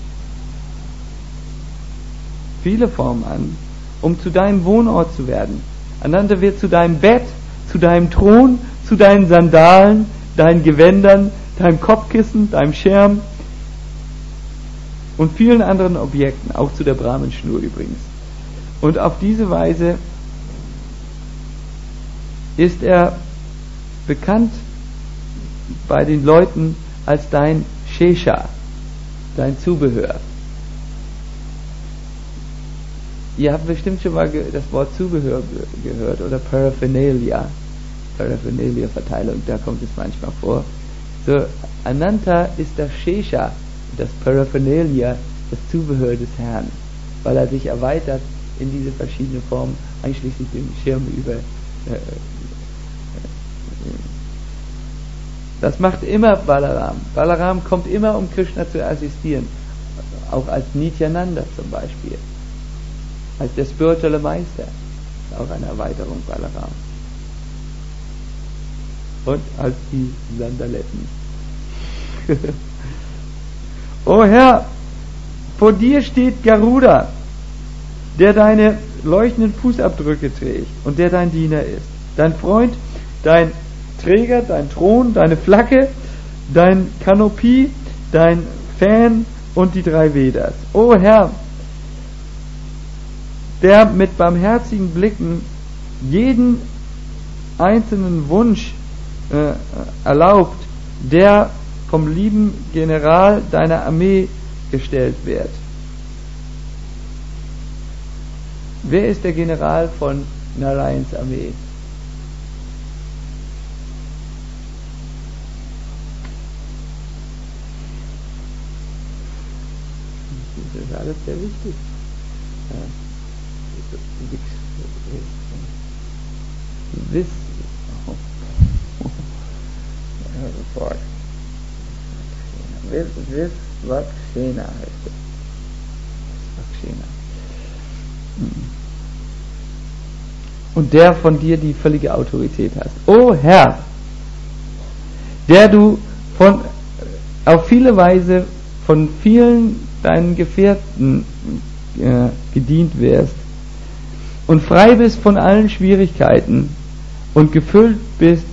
viele Formen an, um zu deinem Wohnort zu werden. Ananta wird zu deinem Bett, zu deinem Thron, zu deinen Sandalen, deinen Gewändern, deinem Kopfkissen, deinem Schirm und vielen anderen Objekten, auch zu der Brahmenschnur übrigens. Und auf diese Weise ist er bekannt bei den Leuten als dein Shesha, dein Zubehör. Ihr habt bestimmt schon mal das Wort Zubehör gehört oder Paraphernalia, Paraphernalia-Verteilung, da kommt es manchmal vor. So, Ananta ist das Shesha, das Paraphernalia, das Zubehör des Herrn, weil er sich erweitert in diese verschiedenen Formen, einschließlich dem Schirm über. Das macht immer Balaram. Balaram kommt immer, um Krishna zu assistieren. Auch als Nityananda zum Beispiel. Als der spirituelle Meister. Das ist auch eine Erweiterung Balaram. Und als die Sandaletten. O Herr, vor dir steht Garuda, der deine leuchtenden Fußabdrücke trägt und der dein Diener ist. Dein Freund, dein Träger, dein Thron, deine Flagge, dein Kanopie, dein Fan und die 3 Vedas. O Herr, der mit barmherzigen Blicken jeden einzelnen Wunsch erlaubt, der vom lieben General deiner Armee gestellt wird. Wer ist der General von Narayans Armee? Das ist alles sehr wichtig. Visvakshena heißt es. Visvakshena. Und der von dir die völlige Autorität hast. O Herr, der du auf viele Weise von vielen deinen Gefährten gedient wirst und frei bist von allen Schwierigkeiten und gefüllt bist,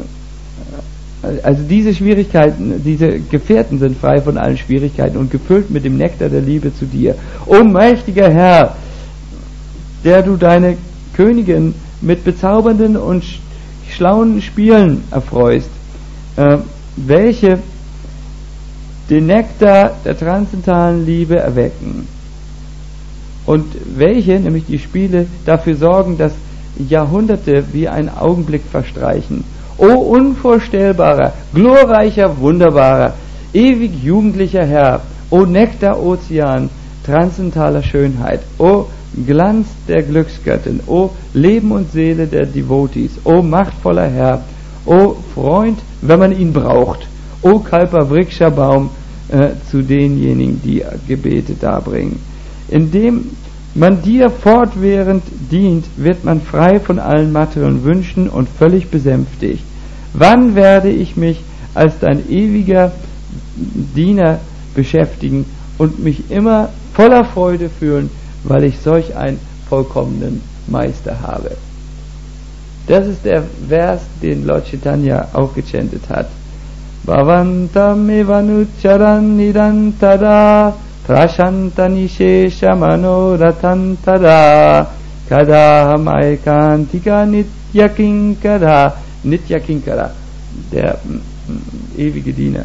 also diese Schwierigkeiten, diese Gefährten sind frei von allen Schwierigkeiten und gefüllt mit dem Nektar der Liebe zu dir. O mächtiger Herr, der du deine Königin mit bezaubernden und schlauen Spielen erfreust, welche den Nektar der transzendentalen Liebe erwecken und welche, nämlich die Spiele, dafür sorgen, dass Jahrhunderte wie ein Augenblick verstreichen. O unvorstellbarer, glorreicher, wunderbarer, ewig jugendlicher Herr, o Nektar-Ozean transzendentaler Schönheit, o Glanz der Glücksgöttin, o Leben und Seele der Devotees, o machtvoller Herr, o Freund, wenn man ihn braucht, o Kalpavriksha-Baum zu denjenigen, die Gebete darbringen. Indem man dir fortwährend dient, wird man frei von allen materiellen Wünschen und völlig besänftigt. Wann werde ich mich als dein ewiger Diener beschäftigen und mich immer voller Freude fühlen, weil ich solch einen vollkommenen Meister habe? Das ist der Vers, den Lord Chaitanya auch gechantet hat. Bhavantam evanucharan nidantada prashantani shesha manoratantada kadaham aikantika nityakinkara, Nityakinkara, der ewige Diener.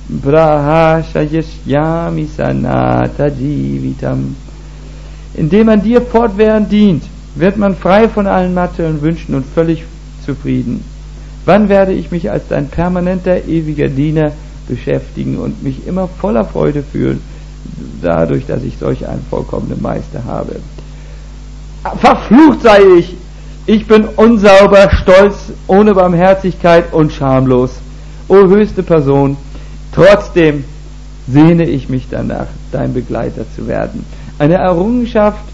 Brahashayashyami sanata jivitam. Indem man dir fortwährend dient, wird man frei von allen materiellen Wünschen und völlig zufrieden. Wann werde ich mich als dein permanenter, ewiger Diener beschäftigen und mich immer voller Freude fühlen, dadurch, dass ich solch einen vollkommenen Meister habe? Verflucht sei ich! Ich bin unsauber, stolz, ohne Barmherzigkeit und schamlos. O höchste Person, trotzdem sehne ich mich danach, dein Begleiter zu werden. Eine Errungenschaft,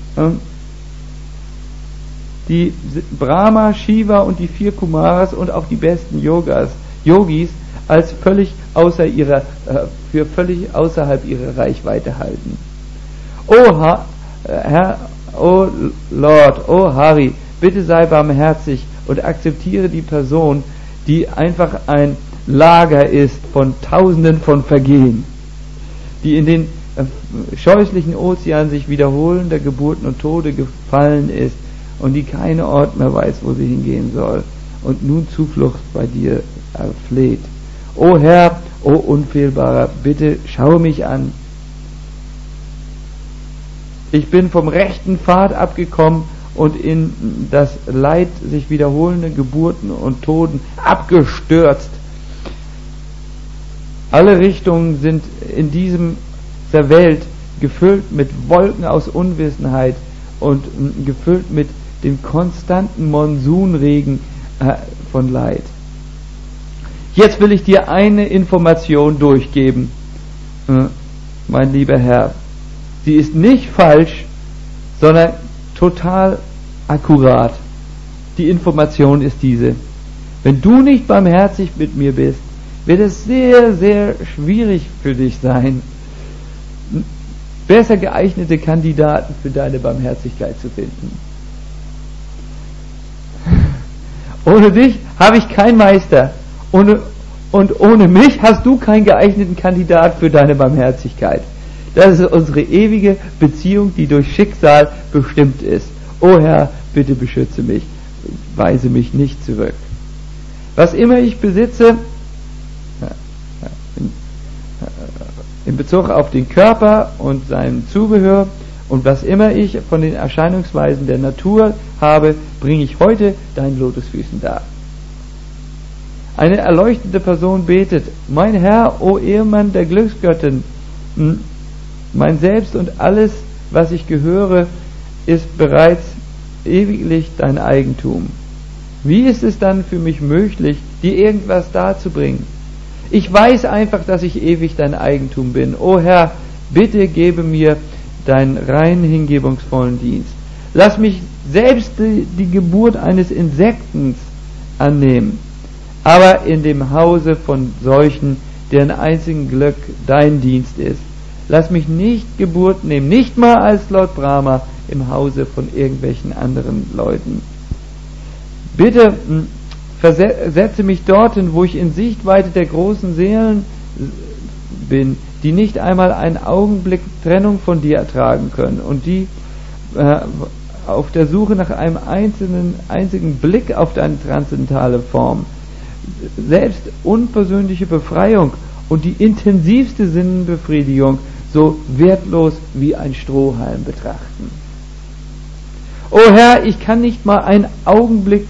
die Brahma, Shiva und die 4 Kumaras und auch die besten Yogis als völlig für völlig außerhalb ihrer Reichweite halten. O Herr, O Lord, O Hari, bitte sei barmherzig und akzeptiere die Person, die einfach ein Lager ist von Tausenden von Vergehen, die in den scheußlichen Ozean sich wiederholender Geburten und Tode gefallen ist und die keine Ort mehr weiß, wo sie hingehen soll und nun Zuflucht bei dir erfleht. O Herr, o Unfehlbarer, bitte schau mich an. Ich bin vom rechten Pfad abgekommen und in das Leid sich wiederholende Geburten und Toden abgestürzt. Alle Richtungen sind in dieser Welt gefüllt mit Wolken aus Unwissenheit und gefüllt mit dem konstanten Monsunregen von Leid. Jetzt will ich dir eine Information durchgeben, mein lieber Herr. Sie ist nicht falsch, sondern total akkurat. Die Information ist diese: Wenn du nicht barmherzig mit mir bist, wird es sehr, sehr schwierig für dich sein, besser geeignete Kandidaten für deine Barmherzigkeit zu finden. Ohne dich habe ich keinen Meister und ohne mich hast du keinen geeigneten Kandidat für deine Barmherzigkeit. Das ist unsere ewige Beziehung, die durch Schicksal bestimmt ist. O Herr, bitte beschütze mich, weise mich nicht zurück. Was immer ich besitze, in Bezug auf den Körper und sein Zubehör und was immer ich von den Erscheinungsweisen der Natur habe, bringe ich heute deinen Lotusfüßen dar. Eine erleuchtete Person betet: Mein Herr, o Ehemann der Glücksgöttin, mein Selbst und alles, was ich gehöre, ist bereits ewiglich dein Eigentum. Wie ist es dann für mich möglich, dir irgendwas darzubringen? Ich weiß einfach, dass ich ewig dein Eigentum bin. O Herr, bitte gebe mir deinen rein hingebungsvollen Dienst. Lass mich selbst die Geburt eines Insektens annehmen, aber in dem Hause von solchen, deren einzigen Glück dein Dienst ist. Lass mich nicht Geburt nehmen, nicht mal als Lord Brahma im Hause von irgendwelchen anderen Leuten. Bitte versetze mich dorthin, wo ich in Sichtweite der großen Seelen bin, die nicht einmal einen Augenblick Trennung von dir ertragen können und die auf der Suche nach einem einzigen Blick auf deine transzendentale Form selbst unpersönliche Befreiung und die intensivste Sinnenbefriedigung so wertlos wie ein Strohhalm betrachten. O Herr, ich kann nicht mal einen Augenblick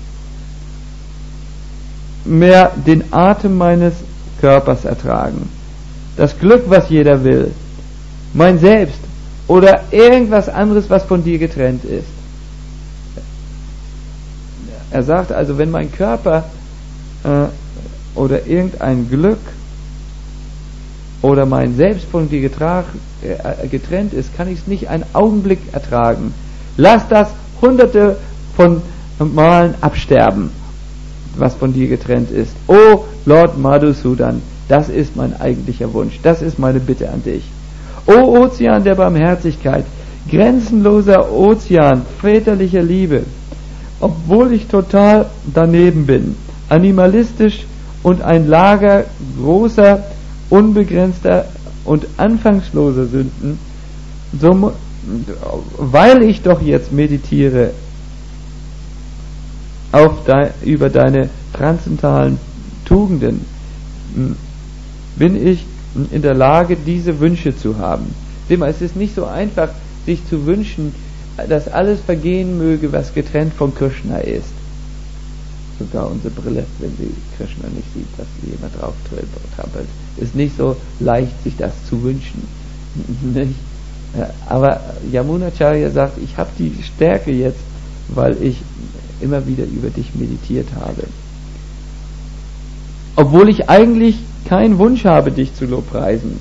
mehr den Atem meines Körpers ertragen. Das Glück, was jeder will, mein Selbst oder irgendwas anderes, was von dir getrennt ist. Er sagt also, wenn mein Körper oder irgendein Glück oder mein Selbst von dir getrennt ist, kann ich es nicht einen Augenblick ertragen. Lass das hunderte von Malen absterben, was von dir getrennt ist. O Lord Madhusudan, das ist mein eigentlicher Wunsch, das ist meine Bitte an dich. O Ozean der Barmherzigkeit, grenzenloser Ozean väterlicher Liebe, obwohl ich total daneben bin, animalistisch und ein Lager großer, unbegrenzter und anfangsloser Sünden, so, weil ich doch jetzt meditiere über deine transzendentalen Tugenden, bin ich in der Lage, diese Wünsche zu haben. Sieh mal, es ist nicht so einfach, sich zu wünschen, dass alles vergehen möge, was getrennt von Krishna ist. Sogar unsere Brille, wenn sie Krishna nicht sieht, dass jemand drauf trampelt. Ist nicht so leicht, sich das zu wünschen. Nicht? Aber Yamunacharya sagt, ich habe die Stärke jetzt, weil ich immer wieder über dich meditiert habe. Obwohl ich eigentlich keinen Wunsch habe, dich zu lobpreisen.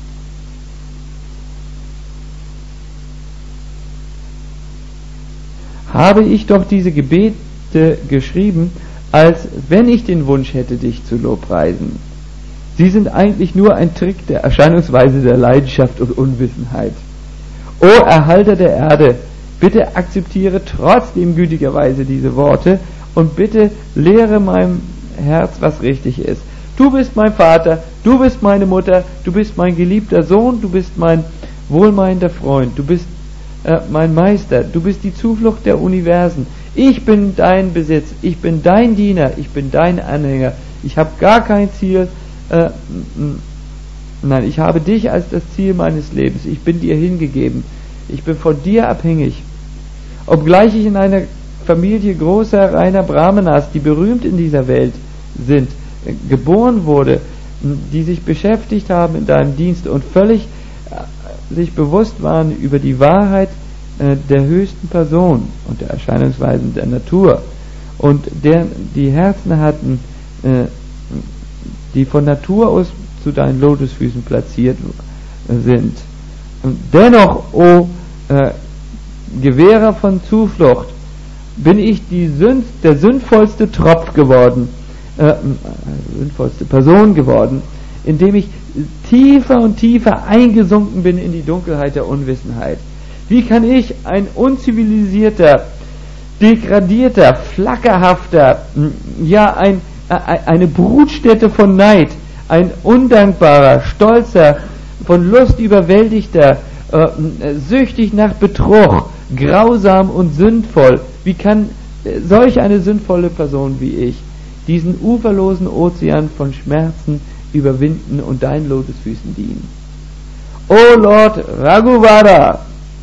Habe ich doch diese Gebete geschrieben, als wenn ich den Wunsch hätte, dich zu lobpreisen. Sie sind eigentlich nur ein Trick der Erscheinungsweise der Leidenschaft und Unwissenheit. O Erhalter der Erde, bitte akzeptiere trotzdem gütigerweise diese Worte und bitte lehre meinem Herz, was richtig ist. Du bist mein Vater, du bist meine Mutter, du bist mein geliebter Sohn, du bist mein wohlmeinender Freund, du bist mein Meister, du bist die Zuflucht der Universen. Ich bin dein Besitz, ich bin dein Diener, ich bin dein Anhänger. Ich habe gar kein Ziel. Nein, ich habe dich als das Ziel meines Lebens. Ich bin dir hingegeben. Ich bin von dir abhängig. Obgleich ich in einer Familie großer, reiner Brahmanas, die berühmt in dieser Welt sind, geboren wurde, die sich beschäftigt haben in deinem Dienst und völlig sich bewusst waren über die Wahrheit der höchsten Person und der Erscheinungsweisen der Natur und die Herzen hatten, die von Natur aus zu deinen Lotusfüßen platziert sind. Dennoch, o Gewährer von Zuflucht, bin ich der sündvollste Tropf geworden, sündvollste Person geworden, indem ich tiefer und tiefer eingesunken bin in die Dunkelheit der Unwissenheit. Wie kann ich, ein unzivilisierter, degradierter, flackerhafter, ja eine Brutstätte von Neid, ein undankbarer, stolzer, von Lust überwältigter, süchtig nach Betrug, grausam und sündvoll, wie kann solch eine sündvolle Person wie ich diesen uferlosen Ozean von Schmerzen überwinden und deinen Lotusfüßen dienen? O Lord Raghuvara,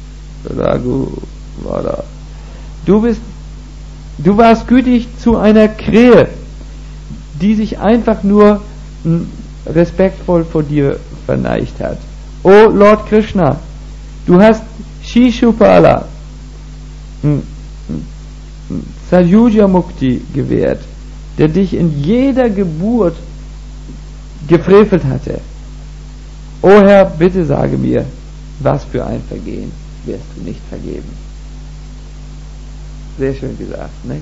du warst gütig zu einer Krähe, die sich einfach nur respektvoll vor dir verneigt hat. O Lord Krishna, du hast Shishupala Sayuja Mukti gewährt, der dich in jeder Geburt gefrevelt hatte. O Herr, bitte sage mir, was für ein Vergehen wirst du nicht vergeben. Sehr schön gesagt, nicht?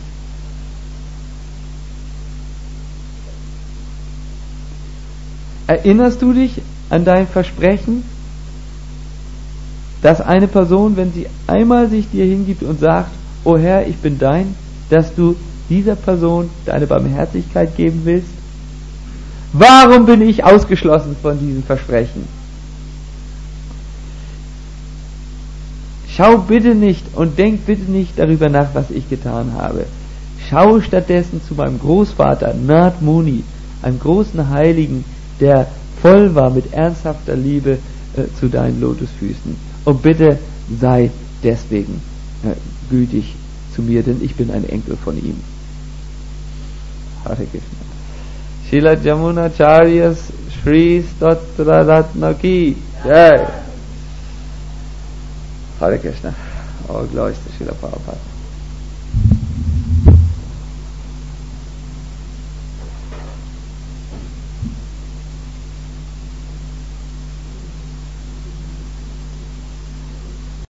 Erinnerst du dich an dein Versprechen, dass eine Person, wenn sie einmal sich dir hingibt und sagt, O Herr, ich bin dein, dass du dieser Person deine Barmherzigkeit geben willst? Warum bin ich ausgeschlossen von diesem Versprechen? Schau bitte nicht und denk bitte nicht darüber nach, was ich getan habe. Schau stattdessen zu meinem Großvater Nard Muni, einem großen Heiligen, der voll war mit ernsthafter Liebe zu deinen Lotusfüßen. Und bitte sei deswegen gütig zu mir, denn ich bin ein Enkel von ihm. Hare Krishna. Srila Yamunacharyas Sri Stotra Ratna Ki Jai. Hare Krishna. All glories to Srila Prabhupada.